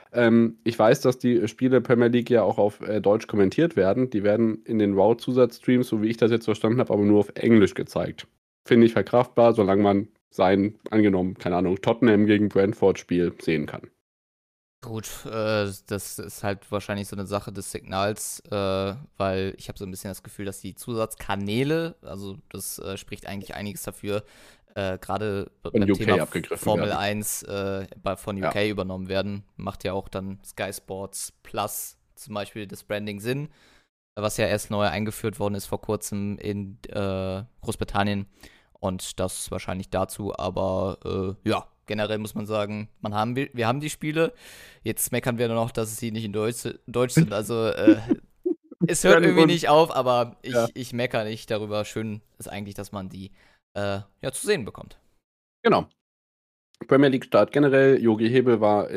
Ich weiß, dass die Spiele Premier League ja auch auf Deutsch kommentiert werden. Die werden in den WoW-Zusatzstreams, so wie ich das jetzt verstanden habe, aber nur auf Englisch gezeigt. Finde ich verkraftbar, solange man sein, angenommen, keine Ahnung, Tottenham gegen Brentford-Spiel sehen kann. Gut, das ist halt wahrscheinlich so eine Sache des Signals, weil ich habe so ein bisschen das Gefühl, dass die Zusatzkanäle, also das spricht eigentlich einiges dafür, gerade Von beim UK Thema abgegriffen Formel werden. 1 von Ja. UK übernommen werden. Macht ja auch dann Sky Sports Plus zum Beispiel das Branding Sinn, was ja erst neu eingeführt worden ist vor kurzem in Großbritannien. Und das wahrscheinlich dazu, aber ja, generell muss man sagen, wir haben die Spiele. Jetzt meckern wir nur noch, dass sie nicht in Deutsch sind. Also es hört irgendwie Und, nicht auf, aber ja. ich meckere nicht darüber. Schön ist eigentlich, dass man die ja zu sehen bekommt. Genau. Premier League Start generell. Jogi Hebel war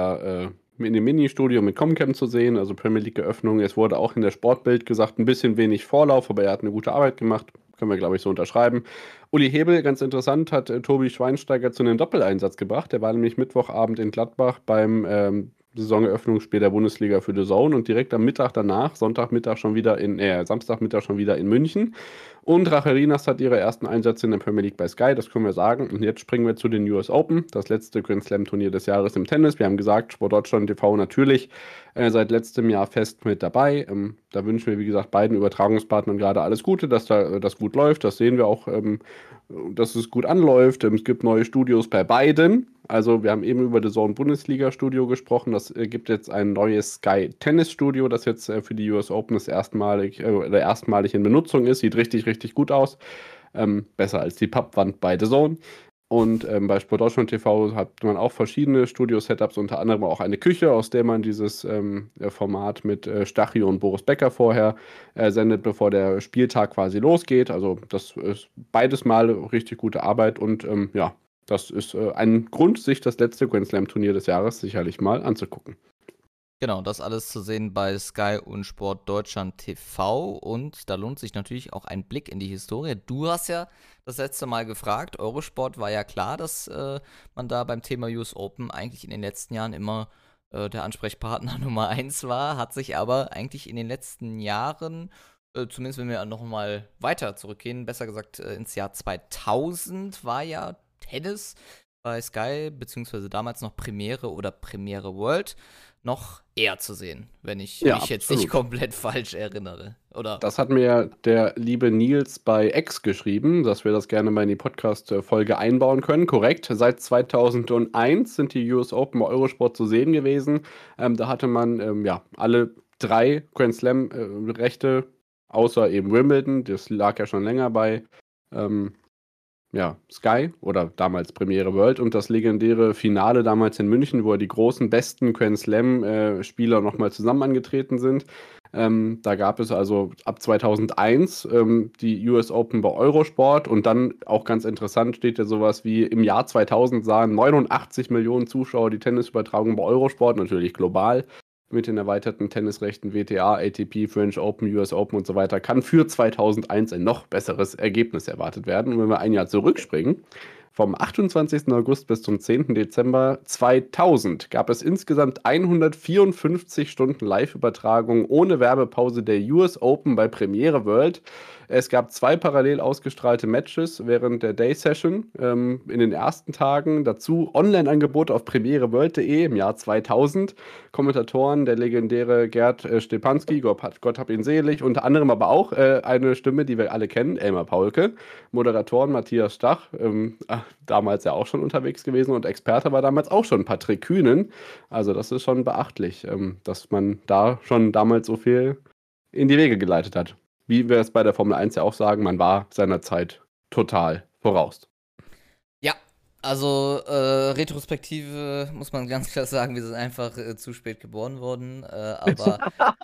in dem Mini-Studio mit Comcam zu sehen, also Premier League Eröffnung. Es wurde auch in der Sportbild gesagt, ein bisschen wenig Vorlauf, aber er hat eine gute Arbeit gemacht. Können wir, glaube ich, so unterschreiben. Uli Hebel, ganz interessant, hat Tobi Schweinsteiger zu einem Doppeleinsatz gebracht. Der war nämlich Mittwochabend in Gladbach beim Saisoneröffnungsspiel der Bundesliga für The Zone und direkt am Mittag danach, Samstagmittag schon wieder in München. Und Rachelinas hat ihre ersten Einsätze in der Premier League bei Sky, das können wir sagen. Und jetzt springen wir zu den US Open, das letzte Grand Slam Turnier des Jahres im Tennis. Wir haben gesagt, Sportdeutschland TV natürlich seit letztem Jahr fest mit dabei. Da wünschen wir, wie gesagt, beiden Übertragungspartnern gerade alles Gute, dass da das gut läuft. Das sehen wir auch, dass es gut anläuft. Es gibt neue Studios bei beiden. Also wir haben eben über das Zone Bundesliga Studio gesprochen. Das gibt jetzt ein neues Sky Tennis Studio, das jetzt für die US Open erstmalig in Benutzung ist. Sieht richtig, richtig gut aus. Besser als die Pappwand bei The Zone. Und bei Sportdeutschland TV hat man auch verschiedene Studio-Setups, unter anderem auch eine Küche, aus der man dieses Format mit Stachy und Boris Becker vorher sendet, bevor der Spieltag quasi losgeht. Also das ist beides mal richtig gute Arbeit und ja, das ist ein Grund, sich das letzte Grand Slam Turnier des Jahres sicherlich mal anzugucken. Genau, das alles zu sehen bei Sky und Sport Deutschland TV und da lohnt sich natürlich auch ein Blick in die Historie. Du hast ja das letzte Mal gefragt, Eurosport war ja klar, dass man da beim Thema US Open eigentlich in den letzten Jahren immer der Ansprechpartner Nummer 1 war, hat sich aber eigentlich in den letzten Jahren, zumindest wenn wir noch mal weiter zurückgehen, besser gesagt ins Jahr 2000 war ja Tennis bei Sky, beziehungsweise damals noch Premiere oder Premiere World, noch eher zu sehen, wenn ich Ja, mich jetzt absolut. nicht komplett falsch erinnere. Oder? Das hat mir der liebe Nils bei X geschrieben, dass wir das gerne mal in die Podcast-Folge einbauen können. Korrekt, seit 2001 sind die US Open bei Eurosport zu sehen gewesen. Da hatte man ja alle drei Grand Slam-Rechte, außer eben Wimbledon, das lag ja schon länger bei ja, Sky oder damals Premiere World und das legendäre Finale damals in München, wo die großen, besten Grand Slam-Spieler nochmal zusammen angetreten sind. Da gab es also ab 2001 die US Open bei Eurosport und dann auch ganz interessant steht ja sowas wie im Jahr 2000 sahen 89 Millionen Zuschauer die Tennisübertragung bei Eurosport, natürlich global. mit den erweiterten Tennisrechten WTA, ATP, French Open, US Open und so weiter, kann für 2001 ein noch besseres Ergebnis erwartet werden. Und wenn wir ein Jahr zurückspringen, vom 28. August bis zum 10. Dezember 2000 gab es insgesamt 154 Stunden Live-Übertragung ohne Werbepause der US Open bei Premiere World. Es gab 2 parallel ausgestrahlte Matches während der Day-Session in den ersten Tagen. Dazu Online-Angebote auf premiereworld.de im Jahr 2000. Kommentatoren, der legendäre Gerd Stepanski, Gott hab ihn selig, unter anderem aber auch eine Stimme, die wir alle kennen, Elmar Paulke. Moderatoren Matthias Stach, damals ja auch schon unterwegs gewesen, und Experte war damals auch schon Patrick Kühnen. Also das ist schon beachtlich, dass man da schon damals so viel in die Wege geleitet hat. Wie wir es bei der Formel 1 ja auch sagen, man war seiner Zeit total voraus. Ja, also Retrospektive muss man ganz klar sagen, wir sind einfach zu spät geboren worden, aber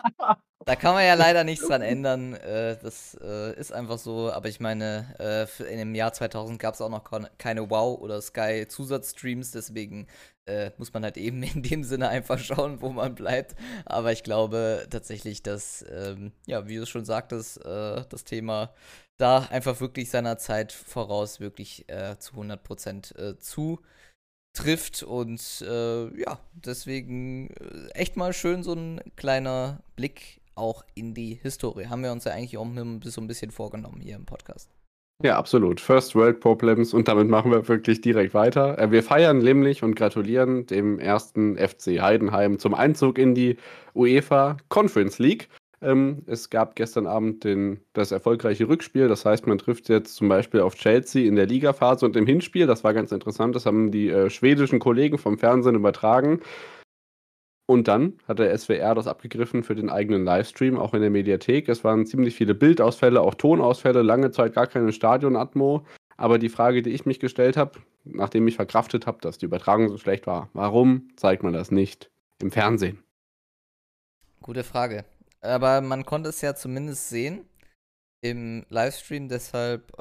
da kann man ja leider nichts dran ändern. Das ist einfach so. Aber ich meine, in dem Jahr 2000 gab es auch noch keine Wow- oder Sky-Zusatzstreams. Deswegen muss man halt eben in dem Sinne einfach schauen, wo man bleibt. Aber ich glaube tatsächlich, dass, ja, wie du schon sagtest, das Thema da einfach wirklich seiner Zeit voraus wirklich zu 100% zutrifft. Und ja, deswegen echt mal schön so ein kleiner Blick auch in die Historie. Haben wir uns ja eigentlich auch so ein bisschen vorgenommen hier im Podcast. Ja, absolut. First World Problems, und damit machen wir wirklich direkt weiter. Wir feiern nämlich und gratulieren dem ersten FC Heidenheim zum Einzug in die UEFA Conference League. Es gab gestern Abend das erfolgreiche Rückspiel. Das heißt, man trifft jetzt zum Beispiel auf Chelsea in der Ligaphase, und im Hinspiel, das war ganz interessant, das haben die schwedischen Kollegen vom Fernsehen übertragen. Und dann hat der SWR das abgegriffen für den eigenen Livestream, auch in der Mediathek. Es waren ziemlich viele Bildausfälle, auch Tonausfälle, lange Zeit gar keine Stadion-Atmo. Aber die Frage, die ich mich gestellt habe, nachdem ich verkraftet habe, dass die Übertragung so schlecht war, warum zeigt man das nicht im Fernsehen? Gute Frage. Aber man konnte es ja zumindest sehen im Livestream, deshalb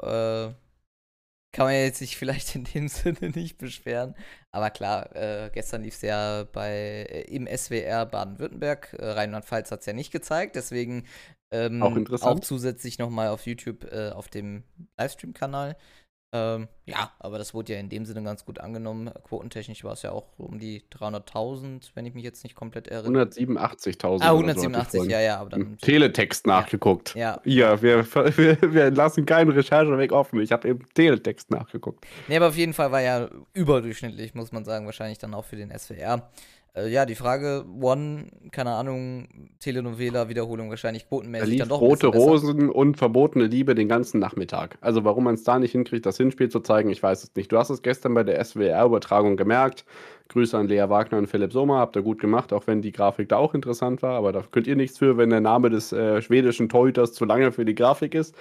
kann man jetzt sich vielleicht in dem Sinne nicht beschweren. Aber klar, gestern lief es ja im SWR Baden-Württemberg. Rheinland-Pfalz hat es ja nicht gezeigt, deswegen Auch interessant. auch zusätzlich nochmal auf YouTube auf dem Livestream-Kanal. Ja, aber das wurde ja in dem Sinne ganz gut angenommen. Quotentechnisch war es ja auch um die 300.000, wenn ich mich jetzt nicht komplett erinnere. 187.000. Ah, oder so hatte ich 187, vorhin ja, aber im dann. Teletext nachgeguckt. Ja. Ja, wir lassen keinen Rechercheweg offen. Ich habe im Teletext nachgeguckt. Nee, aber auf jeden Fall war ja überdurchschnittlich, muss man sagen, wahrscheinlich dann auch für den SWR. Ja, die Frage, keine Ahnung, Telenovela-Wiederholung wahrscheinlich Da quotenmäßig lief dann doch ein Rote bisschen besser. Rosen und Verbotene Liebe den ganzen Nachmittag. Also warum man es da nicht hinkriegt, das Hinspiel zu zeigen, ich weiß es nicht. Du hast es gestern bei der SWR-Übertragung gemerkt. Grüße an Lea Wagner und Philipp Sommer, habt ihr gut gemacht, auch wenn die Grafik da auch interessant war. Aber da könnt ihr nichts für, wenn der Name des schwedischen Torhüters zu lange für die Grafik ist.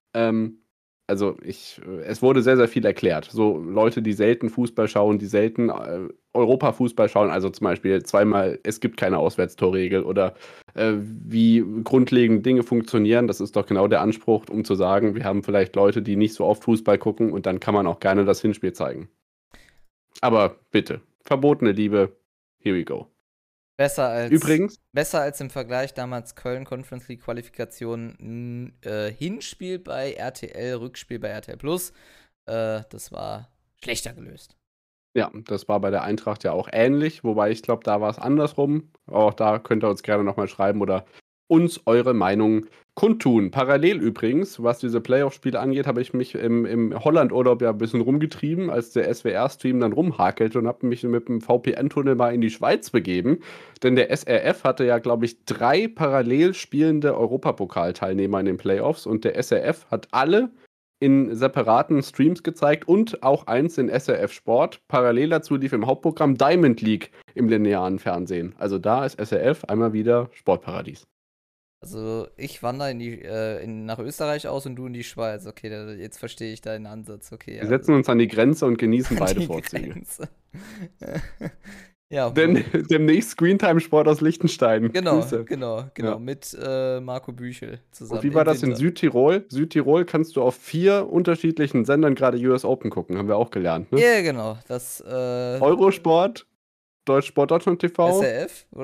Also es wurde sehr, sehr viel erklärt. So Leute, die selten Fußball schauen, die selten Europa-Fußball schauen, also zum Beispiel zweimal, es gibt keine Auswärtstorregel oder wie grundlegend Dinge funktionieren, das ist doch genau der Anspruch, um zu sagen, wir haben vielleicht Leute, die nicht so oft Fußball gucken, und dann kann man auch gerne das Hinspiel zeigen. Aber bitte, verbotene Liebe, here we go. Übrigens, Besser als im Vergleich damals Köln Conference League Qualifikation, Hinspiel bei RTL, Rückspiel bei RTL Plus. Das war schlechter gelöst. ja, das war bei der Eintracht ja auch ähnlich, wobei ich glaube, da war es andersrum. Auch da könnt ihr uns gerne nochmal schreiben oder uns eure Meinung kundtun. Parallel übrigens, was diese Playoff-Spiele angeht, habe ich mich im Holland-Urlaub ja ein bisschen rumgetrieben, als der SWR-Stream dann rumhakelte, und habe mich mit dem VPN-Tunnel mal in die Schweiz begeben. Denn der SRF hatte ja, glaube ich, 3 parallel spielende Europapokalteilnehmer in den Playoffs, und der SRF hat alle in separaten Streams gezeigt und auch eins in SRF Sport. Parallel dazu lief im Hauptprogramm Diamond League im linearen Fernsehen. Also da ist SRF einmal wieder Sportparadies. Also ich wandere nach Österreich aus und du in die Schweiz. Okay, jetzt verstehe ich deinen Ansatz. Okay, Wir setzen uns an die Grenze und genießen beide Vorzüge. Ja, denn demnächst Screentime-Sport aus Liechtenstein. Genau, Grüße. genau. Ja. Mit Marco Büchel zusammen. Und wie war das in Südtirol? Südtirol kannst du auf 4 unterschiedlichen Sendern gerade US Open gucken, haben wir auch gelernt, ne? Ja, genau. Eurosport, Deutschsport Deutschland TV. SRF, oder?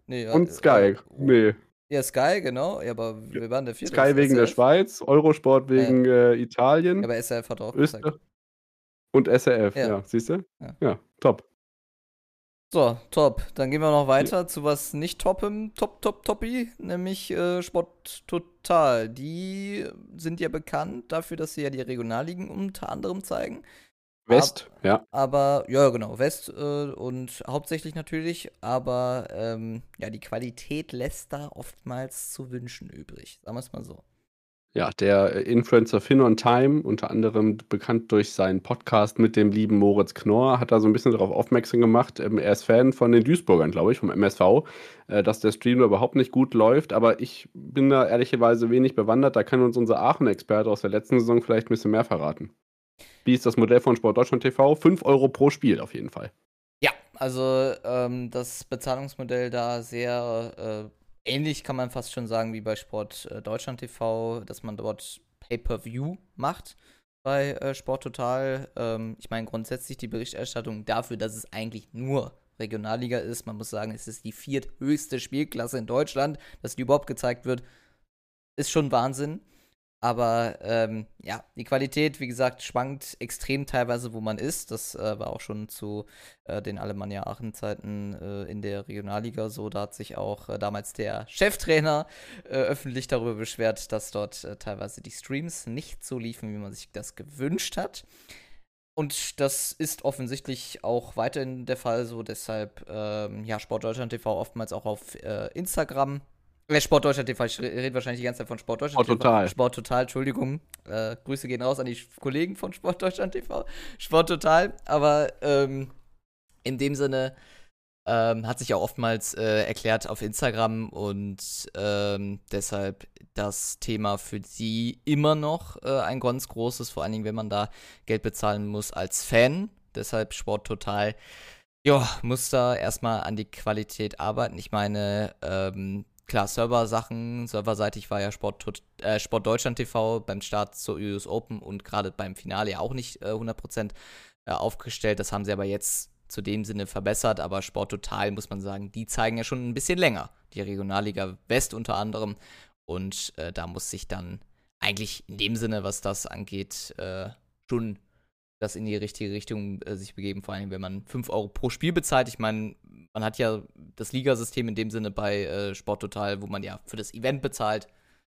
Nee, Und Sky. Nee. ja, Sky, genau. Ja, aber wir waren der vierte. Sky wegen der SRF? Schweiz, Eurosport wegen Ja, Italien, aber SRF hat auch gezeigt. Österreich und SRF. Ja, Ja, siehst du? ja. Ja, top. So, top. Dann gehen wir noch Ja. weiter zu was nicht toppem, toppi, nämlich Sport Total. Die sind ja bekannt dafür, dass sie ja die Regionalligen unter anderem zeigen. West, ja. Aber, ja, genau, West und hauptsächlich natürlich, aber ja, die Qualität lässt da oftmals zu wünschen übrig. Sagen wir es mal so. Ja, der Influencer Finn on Time, unter anderem bekannt durch seinen Podcast mit dem lieben Moritz Knorr, hat da so ein bisschen darauf aufmerksam gemacht. Er ist Fan von den Duisburgern, glaube ich, vom MSV, dass der Stream da überhaupt nicht gut läuft. Aber ich bin da ehrlicherweise wenig bewandert. Da kann uns unser Aachen-Experte aus der letzten Saison vielleicht ein bisschen mehr verraten. Wie ist das Modell von Sport Deutschland TV? 5 Euro pro Spiel auf jeden Fall. Ja, also das Bezahlungsmodell da sehr ähnlich kann man fast schon sagen wie bei Sport Deutschland TV, dass man dort Pay-per-View macht bei Sport Total. Ich meine grundsätzlich die Berichterstattung dafür, dass es eigentlich nur Regionalliga ist. Man muss sagen, es ist die vierthöchste Spielklasse in Deutschland, dass die überhaupt gezeigt wird, ist schon Wahnsinn. Aber ja, die Qualität, wie gesagt, schwankt extrem teilweise, wo man ist. Das war auch schon zu den Alemannia Aachen-Zeiten in der Regionalliga so. Da hat sich auch damals der Cheftrainer öffentlich darüber beschwert, dass dort teilweise die Streams nicht so liefen, wie man sich das gewünscht hat. Und das ist offensichtlich auch weiterhin der Fall so. Deshalb, ja, Sport Deutschland TV oftmals auch auf Instagram. Sport Deutschland TV, ich rede wahrscheinlich die ganze Zeit von Sport Deutschland Sport TV. Total. Sport Total, Entschuldigung. Grüße gehen raus an die Kollegen von Sport Deutschland TV. Sport Total, aber in dem Sinne hat sich auch oftmals erklärt auf Instagram und deshalb das Thema für sie immer noch ein ganz großes, vor allen Dingen, wenn man da Geld bezahlen muss als Fan. Deshalb Sport Total, ja, muss da erstmal an die Qualität arbeiten. Ich meine, klar, serverseitig war ja Sport Deutschland TV beim Start zur US Open und gerade beim Finale ja auch nicht 100% aufgestellt. Das haben sie aber jetzt zu dem Sinne verbessert, aber Sport Total, muss man sagen, die zeigen ja schon ein bisschen länger. Die Regionalliga West unter anderem und da muss sich dann eigentlich in dem Sinne, was das angeht, schon das in die richtige Richtung sich begeben, vor allem wenn man 5 Euro pro Spiel bezahlt. Ich meine, man hat ja das Ligasystem in dem Sinne bei Sport Total, wo man ja für das Event bezahlt.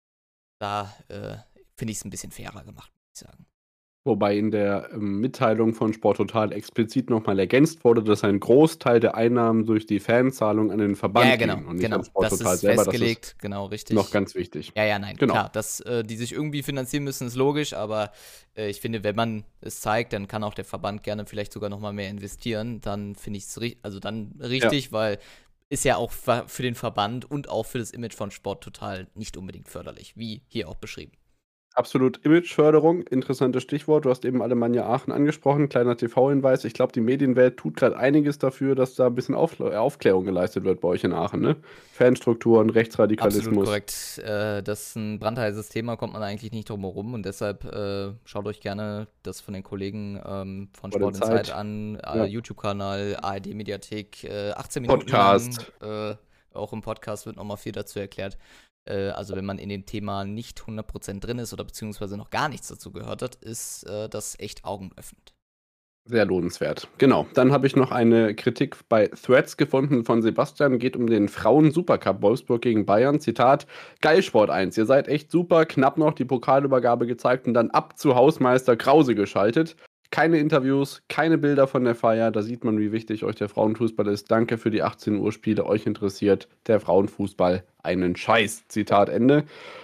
Da finde ich es ein bisschen fairer gemacht, muss ich sagen. Wobei in der Mitteilung von Sport Total explizit nochmal ergänzt wurde, dass ein Großteil der Einnahmen durch die Fanzahlung an den Verband gehen und nicht an Sport Das Total ist selber. festgelegt, Das ist genau, richtig. noch ganz wichtig. Ja, nein, genau. Klar, dass die sich irgendwie finanzieren müssen, ist logisch, aber ich finde, wenn man es zeigt, dann kann auch der Verband gerne vielleicht sogar nochmal mehr investieren. Dann finde ich es richtig, weil ist ja auch für den Verband und auch für das Image von Sport Total nicht unbedingt förderlich, wie hier auch beschrieben. Absolut Imageförderung, interessantes Stichwort. Du hast eben Alemannia Aachen angesprochen, kleiner TV-Hinweis. Ich glaube, die Medienwelt tut gerade einiges dafür, dass da ein bisschen Aufklärung geleistet wird bei euch in Aachen, ne? Fanstrukturen, Rechtsradikalismus. Absolut korrekt. Das ist ein brandheißes Thema, kommt man eigentlich nicht drum herum und deshalb schaut euch gerne das von den Kollegen von Sport in Zeit an, YouTube-Kanal, ARD-Mediathek, 18 Minuten Podcast. lang. Auch im Podcast wird nochmal viel dazu erklärt. Also wenn man in dem Thema nicht 100% drin ist oder beziehungsweise noch gar nichts dazu gehört hat, ist das echt augenöffnend. Sehr lohnenswert. Genau. Dann habe ich noch eine Kritik bei Threads gefunden von Sebastian. Geht um den Frauen-Supercup Wolfsburg gegen Bayern. Zitat: Geil, Sport 1. Ihr seid echt super. Knapp noch die Pokalübergabe gezeigt und dann ab zu Hausmeister Krause geschaltet. Keine Interviews, keine Bilder von der Feier. Da sieht man, wie wichtig euch der Frauenfußball ist. Danke für die 18 Uhr Spiele. Euch interessiert der Frauenfußball einen Scheiß. Zitat Ende.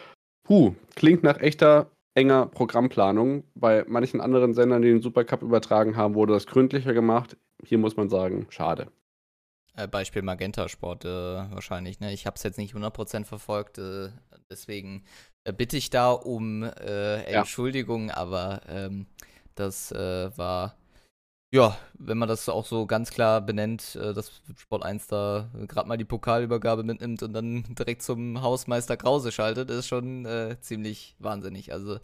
Klingt nach echter enger Programmplanung. Bei manchen anderen Sendern, die den Supercup übertragen haben, wurde das gründlicher gemacht. Hier muss man sagen, schade. Beispiel Magenta Sport wahrscheinlich. Ne? Ich habe es jetzt nicht 100% verfolgt, deswegen bitte ich da um Entschuldigung, aber das war, ja, wenn man das auch so ganz klar benennt, dass Sport 1 da gerade mal die Pokalübergabe mitnimmt und dann direkt zum Hausmeister Krause schaltet, ist schon ziemlich wahnsinnig. Also,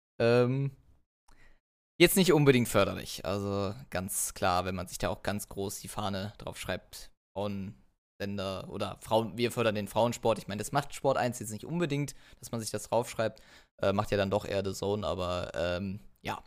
jetzt nicht unbedingt förderlich. Also ganz klar, wenn man sich da auch ganz groß die Fahne drauf schreibt, Sender oder wir fördern den Frauensport. Ich meine, das macht Sport 1 jetzt nicht unbedingt, dass man sich das draufschreibt. Macht ja dann doch eher The Zone, aber ja.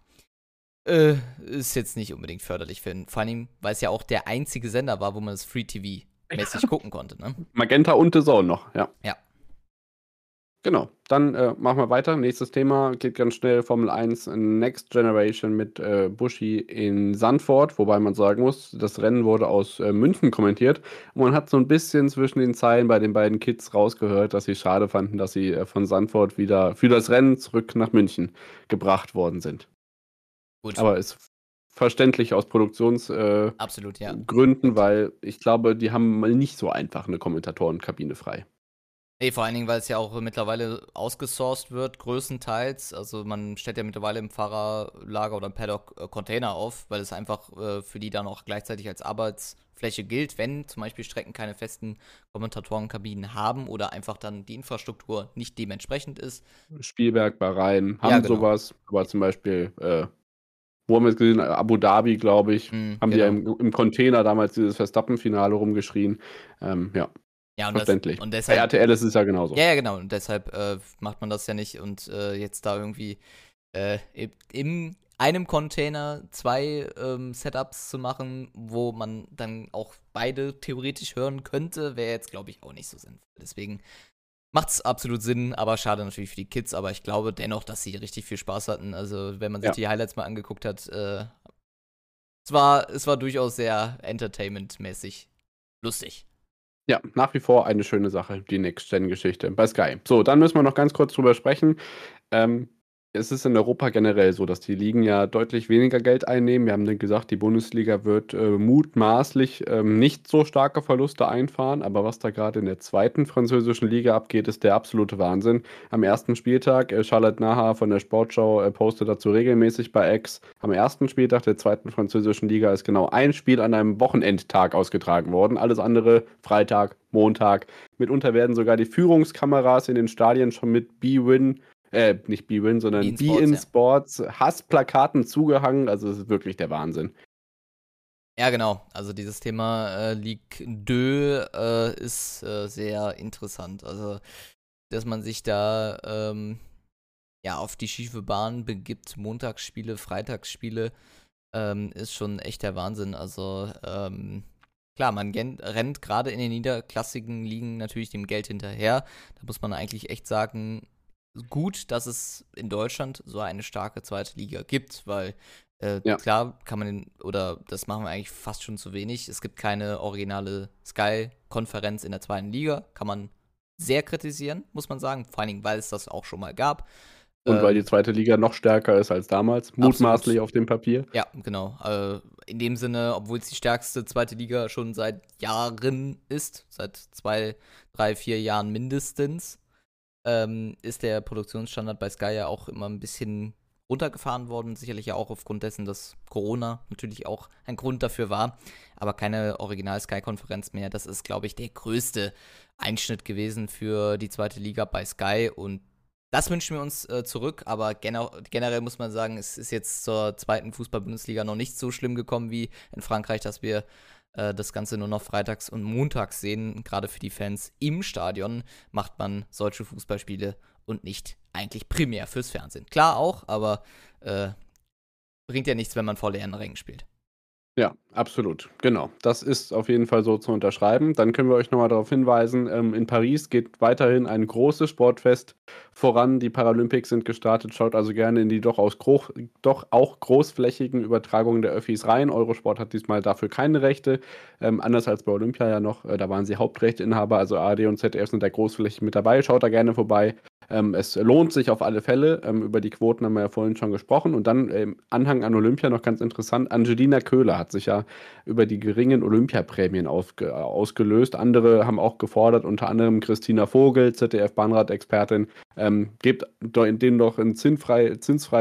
Ist jetzt nicht unbedingt förderlich für ihn. Vor allem, weil es ja auch der einzige Sender war, wo man das Free-TV-mäßig gucken konnte, ne? Magenta und The Zone noch, ja. Ja. Genau, dann machen wir weiter. Nächstes Thema geht ganz schnell. Formel 1 Next Generation mit Buschi in Zandvoort, wobei man sagen muss, das Rennen wurde aus München kommentiert und man hat so ein bisschen zwischen den Zeilen bei den beiden Kids rausgehört, dass sie schade fanden, dass sie von Zandvoort wieder für das Rennen zurück nach München gebracht worden sind. Gut. Aber ist verständlich aus Absolut, ja. Produktionsgründen, weil ich glaube, die haben mal nicht so einfach eine Kommentatorenkabine frei. Nee, vor allen Dingen, weil es ja auch mittlerweile ausgesourced wird, größtenteils. Also man stellt ja mittlerweile im Fahrerlager oder im Paddock Container auf, weil es einfach für die dann auch gleichzeitig als Arbeitsfläche gilt, wenn zum Beispiel Strecken keine festen Kommentatorenkabinen haben oder einfach dann die Infrastruktur nicht dementsprechend ist. Spielberg, Bahrain haben Ja, genau. sowas, aber zum Beispiel, wo haben wir es gesehen? Abu Dhabi, glaube ich, haben die ja Genau. im Container damals dieses Verstappen-Finale rumgeschrien. Ja, Ja, verständlich. und Bei deshalb, RTL ist es ja genauso. ja, genau, und deshalb macht man das ja nicht und jetzt da irgendwie in einem Container 2 Setups zu machen, wo man dann auch beide theoretisch hören könnte, wäre jetzt, glaube ich, auch nicht so sinnvoll. Deswegen macht es absolut Sinn, aber schade natürlich für die Kids, aber ich glaube dennoch, dass sie richtig viel Spaß hatten. Also, wenn man sich Ja. die Highlights mal angeguckt hat, es war durchaus sehr entertainmentmäßig lustig. Ja, nach wie vor eine schöne Sache, die Next-Gen-Geschichte bei Sky. So, dann müssen wir noch ganz kurz drüber sprechen. Es ist in Europa generell so, dass die Ligen ja deutlich weniger Geld einnehmen. Wir haben dann gesagt, die Bundesliga wird mutmaßlich nicht so starke Verluste einfahren, aber was da gerade in der zweiten französischen Liga abgeht, ist der absolute Wahnsinn. Am ersten Spieltag, Charlotte Naha von der Sportschau postet dazu regelmäßig bei X, am ersten Spieltag der zweiten französischen Liga ist genau ein Spiel an einem Wochenendtag ausgetragen worden. Alles andere Freitag, Montag. Mitunter werden sogar die Führungskameras in den Stadien schon mit nicht B-Win, sondern Be-in Sports, Be-in-Sports Hassplakaten zugehangen. Also es ist wirklich der Wahnsinn. Ja, genau. Also dieses Thema Ligue 2 ist sehr interessant. Also, dass man sich da ja auf die schiefe Bahn begibt, Montagsspiele, Freitagsspiele, ist schon echt der Wahnsinn. Also, klar, man rennt gerade in den niederklassigen Ligen natürlich dem Geld hinterher. Da muss man eigentlich echt sagen, gut, dass es in Deutschland so eine starke zweite Liga gibt, weil Ja. klar kann man oder das machen wir eigentlich fast schon zu wenig. Es gibt keine originale Sky-Konferenz in der zweiten Liga, kann man sehr kritisieren, muss man sagen, vor allen Dingen, weil es das auch schon mal gab. Und weil die zweite Liga noch stärker ist als damals, mutmaßlich auf dem Papier. Ja, genau. In dem Sinne, obwohl es die stärkste zweite Liga schon seit Jahren ist, seit 2, 3, 4 Jahren mindestens, ist der Produktionsstandard bei Sky ja auch immer ein bisschen runtergefahren worden. Sicherlich ja auch aufgrund dessen, dass Corona natürlich auch ein Grund dafür war. Aber keine Original-Sky-Konferenz mehr. Das ist, glaube ich, der größte Einschnitt gewesen für die zweite Liga bei Sky. Und das wünschen wir uns zurück. Aber generell muss man sagen, es ist jetzt zur zweiten Fußball-Bundesliga noch nicht so schlimm gekommen wie in Frankreich, dass wir das Ganze nur noch freitags und montags sehen. Gerade für die Fans im Stadion macht man solche Fußballspiele und nicht eigentlich primär fürs Fernsehen. Klar auch, aber bringt ja nichts, wenn man vor leeren Rängen spielt. Ja, absolut. Genau. Das ist auf jeden Fall so zu unterschreiben. Dann können wir euch nochmal darauf hinweisen, in Paris geht weiterhin ein großes Sportfest voran. Die Paralympics sind gestartet. Schaut also gerne in die doch auch großflächigen Übertragungen der Öffis rein. Eurosport hat diesmal dafür keine Rechte. Anders als bei Olympia ja noch. Da waren sie Hauptrechteinhaber. Also ARD und ZDF sind da großflächig mit dabei. Schaut da gerne vorbei. Es lohnt sich auf alle Fälle. Über die Quoten haben wir ja vorhin schon gesprochen. Und dann im Anhang an Olympia noch ganz interessant. Angelina Köhler hat sich ja über die geringen Olympiaprämien ausgelöst. Andere haben auch gefordert, unter anderem Christina Vogel, ZDF-Bahnrad-Expertin, gebt denen doch eine zinsfreie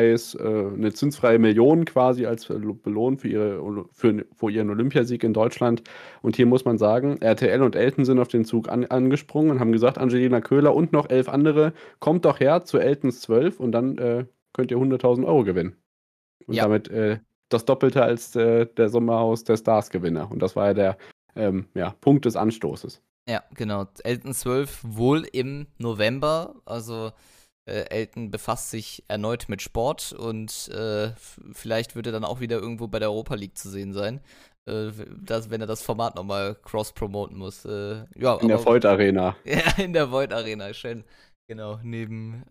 Million quasi als Belohn für ihren Olympiasieg in Deutschland. Und hier muss man sagen, RTL und Elton sind auf den Zug angesprungen und haben gesagt, Angelina Köhler und noch 11 andere, kommt doch her zu Eltons 12 und dann könnt ihr 100.000 Euro gewinnen. Und Ja. damit das Doppelte als der Sommerhaus der Stars-Gewinner. Und das war ja Punkt des Anstoßes. Ja, genau. Elton 12 wohl im November. Also Elton befasst sich erneut mit Sport und vielleicht wird er dann auch wieder irgendwo bei der Europa League zu sehen sein. Wenn er das Format nochmal cross-promoten muss. In der Void Arena. Ja, in der Void Arena, schön. Genau, neben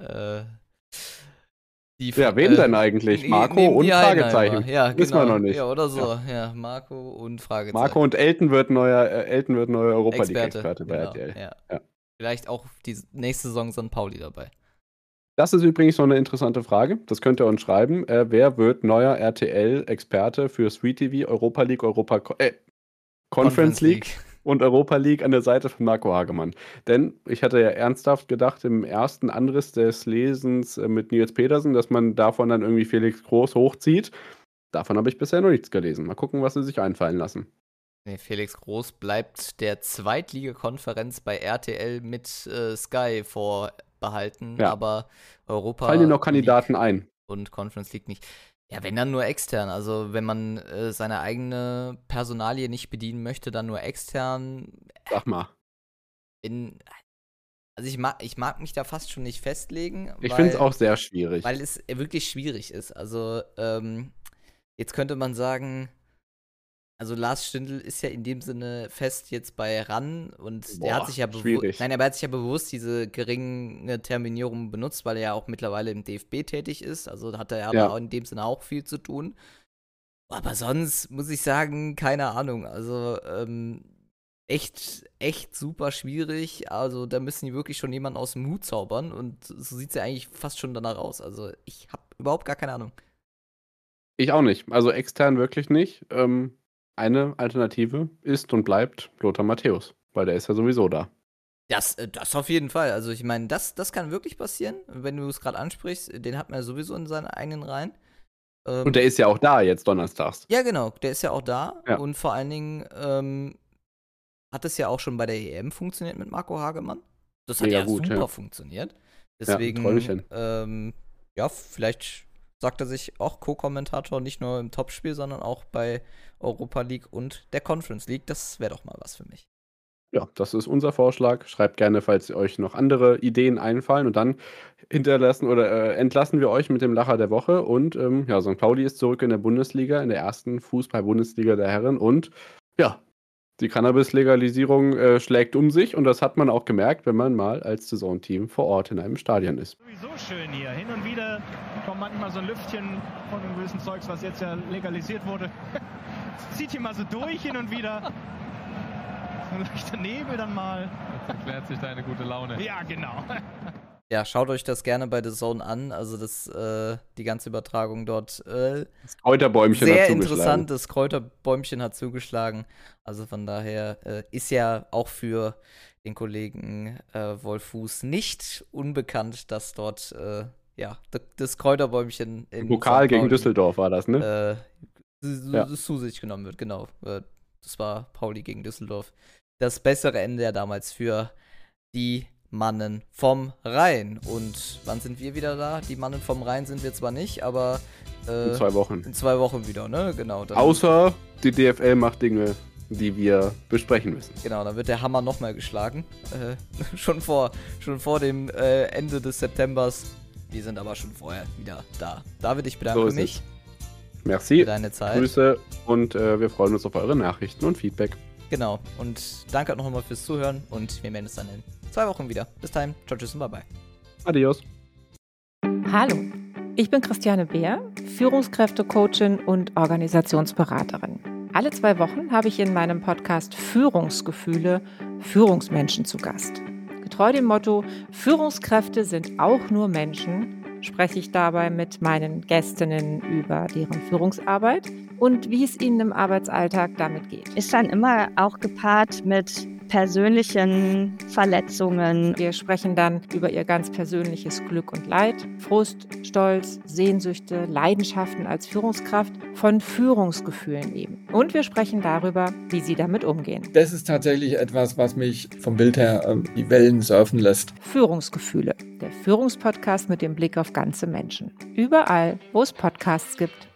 wem denn eigentlich? Marco und Fragezeichen. Ja, wissen wir noch nicht. Ja, oder so. Ja, Marco und Fragezeichen. Marco und Elton wird neuer Europa League-Experte bei RTL. Ja. Vielleicht auch die nächste Saison St. Pauli dabei. Das ist übrigens noch eine interessante Frage. Das könnt ihr uns schreiben. Wer wird neuer RTL-Experte für Sweet TV, Europa League, Conference League und Europa League an der Seite von Marco Hagemann? Denn ich hatte ja ernsthaft gedacht, im ersten Anriss des Lesens mit Nils Petersen, dass man davon dann irgendwie Felix Groß hochzieht. Davon habe ich bisher noch nichts gelesen. Mal gucken, was sie sich einfallen lassen. Nee, Felix Groß bleibt der Zweitligakonferenz bei RTL mit Sky vorbehalten, aber Europa fallen dir noch Kandidaten League ein? Und Conference League nicht. Ja, wenn dann nur extern. Also wenn man seine eigene Personalie nicht bedienen möchte, dann nur extern. Sag mal. Also ich mag mich da fast schon nicht festlegen. Ich finde es auch sehr schwierig. Weil es wirklich schwierig ist. Also jetzt könnte man sagen, also Lars Stindl ist ja in dem Sinne fest jetzt bei RAN und er hat sich ja bewusst diese geringe Terminierung benutzt, weil er ja auch mittlerweile im DFB tätig ist. Also hat er aber auch in dem Sinne auch viel zu tun. Aber sonst muss ich sagen, keine Ahnung. Also echt super schwierig. Also da müssen die wirklich schon jemanden aus dem Hut zaubern und so sieht es ja eigentlich fast schon danach aus. Also ich habe überhaupt gar keine Ahnung. Ich auch nicht. Also extern wirklich nicht. Eine Alternative ist und bleibt Lothar Matthäus, weil der ist ja sowieso da. Das auf jeden Fall. Also ich meine, das kann wirklich passieren, wenn du es gerade ansprichst. Den hat man ja sowieso in seinen eigenen Reihen. Und der ist ja auch da jetzt donnerstags. Ja, genau. Der ist ja auch da. Ja. Und vor allen Dingen hat es ja auch schon bei der EM funktioniert mit Marco Hagemann. Das hat ja super funktioniert. Deswegen, vielleicht sagt er sich auch Co-Kommentator nicht nur im Topspiel, sondern auch bei Europa League und der Conference League. Das wäre doch mal was für mich. Ja, das ist unser Vorschlag. Schreibt gerne, falls euch noch andere Ideen einfallen. Und dann entlassen wir euch mit dem Lacher der Woche. Und St. Pauli ist zurück in der Bundesliga, in der ersten Fußball-Bundesliga der Herren. Und ja, die Cannabis-Legalisierung schlägt um sich. Und das hat man auch gemerkt, wenn man mal als Saison-Team vor Ort in einem Stadion ist. Sowieso schön hier. Hin und wieder kommt manchmal so ein Lüftchen von dem gewissen Zeugs, was jetzt ja legalisiert wurde. Zieht hier mal so durch hin und wieder. So ein leichter Nebel dann mal. Jetzt erklärt sich deine gute Laune. Ja, genau. Ja, schaut euch das gerne bei The Zone an. Also die ganze Übertragung dort. Das Kräuterbäumchen sehr interessant, das Kräuterbäumchen hat zugeschlagen. Also von daher ist ja auch für den Kollegen Wolf Fuß nicht unbekannt, dass dort das Kräuterbäumchen in Pokal gegen Düsseldorf war das, ne? Zu sich genommen wird, genau. Das war Pauli gegen Düsseldorf. Das bessere Ende ja damals für die Mannen vom Rhein. Und wann sind wir wieder da? Die Mannen vom Rhein sind wir zwar nicht, aber in 2 Wochen. In 2 Wochen wieder, ne? Genau. Außer die DFL macht Dinge, die wir besprechen müssen. Genau, dann wird der Hammer nochmal geschlagen. Schon vor dem Ende des Septembers. Wir sind aber schon vorher wieder da. David, ich bedanke mich. Merci. Für deine Zeit. Grüße und wir freuen uns auf eure Nachrichten und Feedback. Genau. Und danke auch nochmal fürs Zuhören und wir melden uns dann in 2 Wochen wieder. Bis dahin. Ciao, tschüss und bye-bye. Adios. Hallo, ich bin Christiane Beer, Führungskräfte-Coachin und Organisationsberaterin. Alle 2 Wochen habe ich in meinem Podcast Führungsgefühle Führungsmenschen zu Gast. Getreu dem Motto, Führungskräfte sind auch nur Menschen, spreche ich dabei mit meinen Gästinnen über deren Führungsarbeit und wie es ihnen im Arbeitsalltag damit geht. Ist dann immer auch gepaart mit persönlichen Verletzungen. Wir sprechen dann über ihr ganz persönliches Glück und Leid, Frust, Stolz, Sehnsüchte, Leidenschaften als Führungskraft, von Führungsgefühlen eben. Und wir sprechen darüber, wie sie damit umgehen. Das ist tatsächlich etwas, was mich vom Bild her die Wellen surfen lässt. Führungsgefühle, der Führungspodcast mit dem Blick auf ganze Menschen. Überall, wo es Podcasts gibt.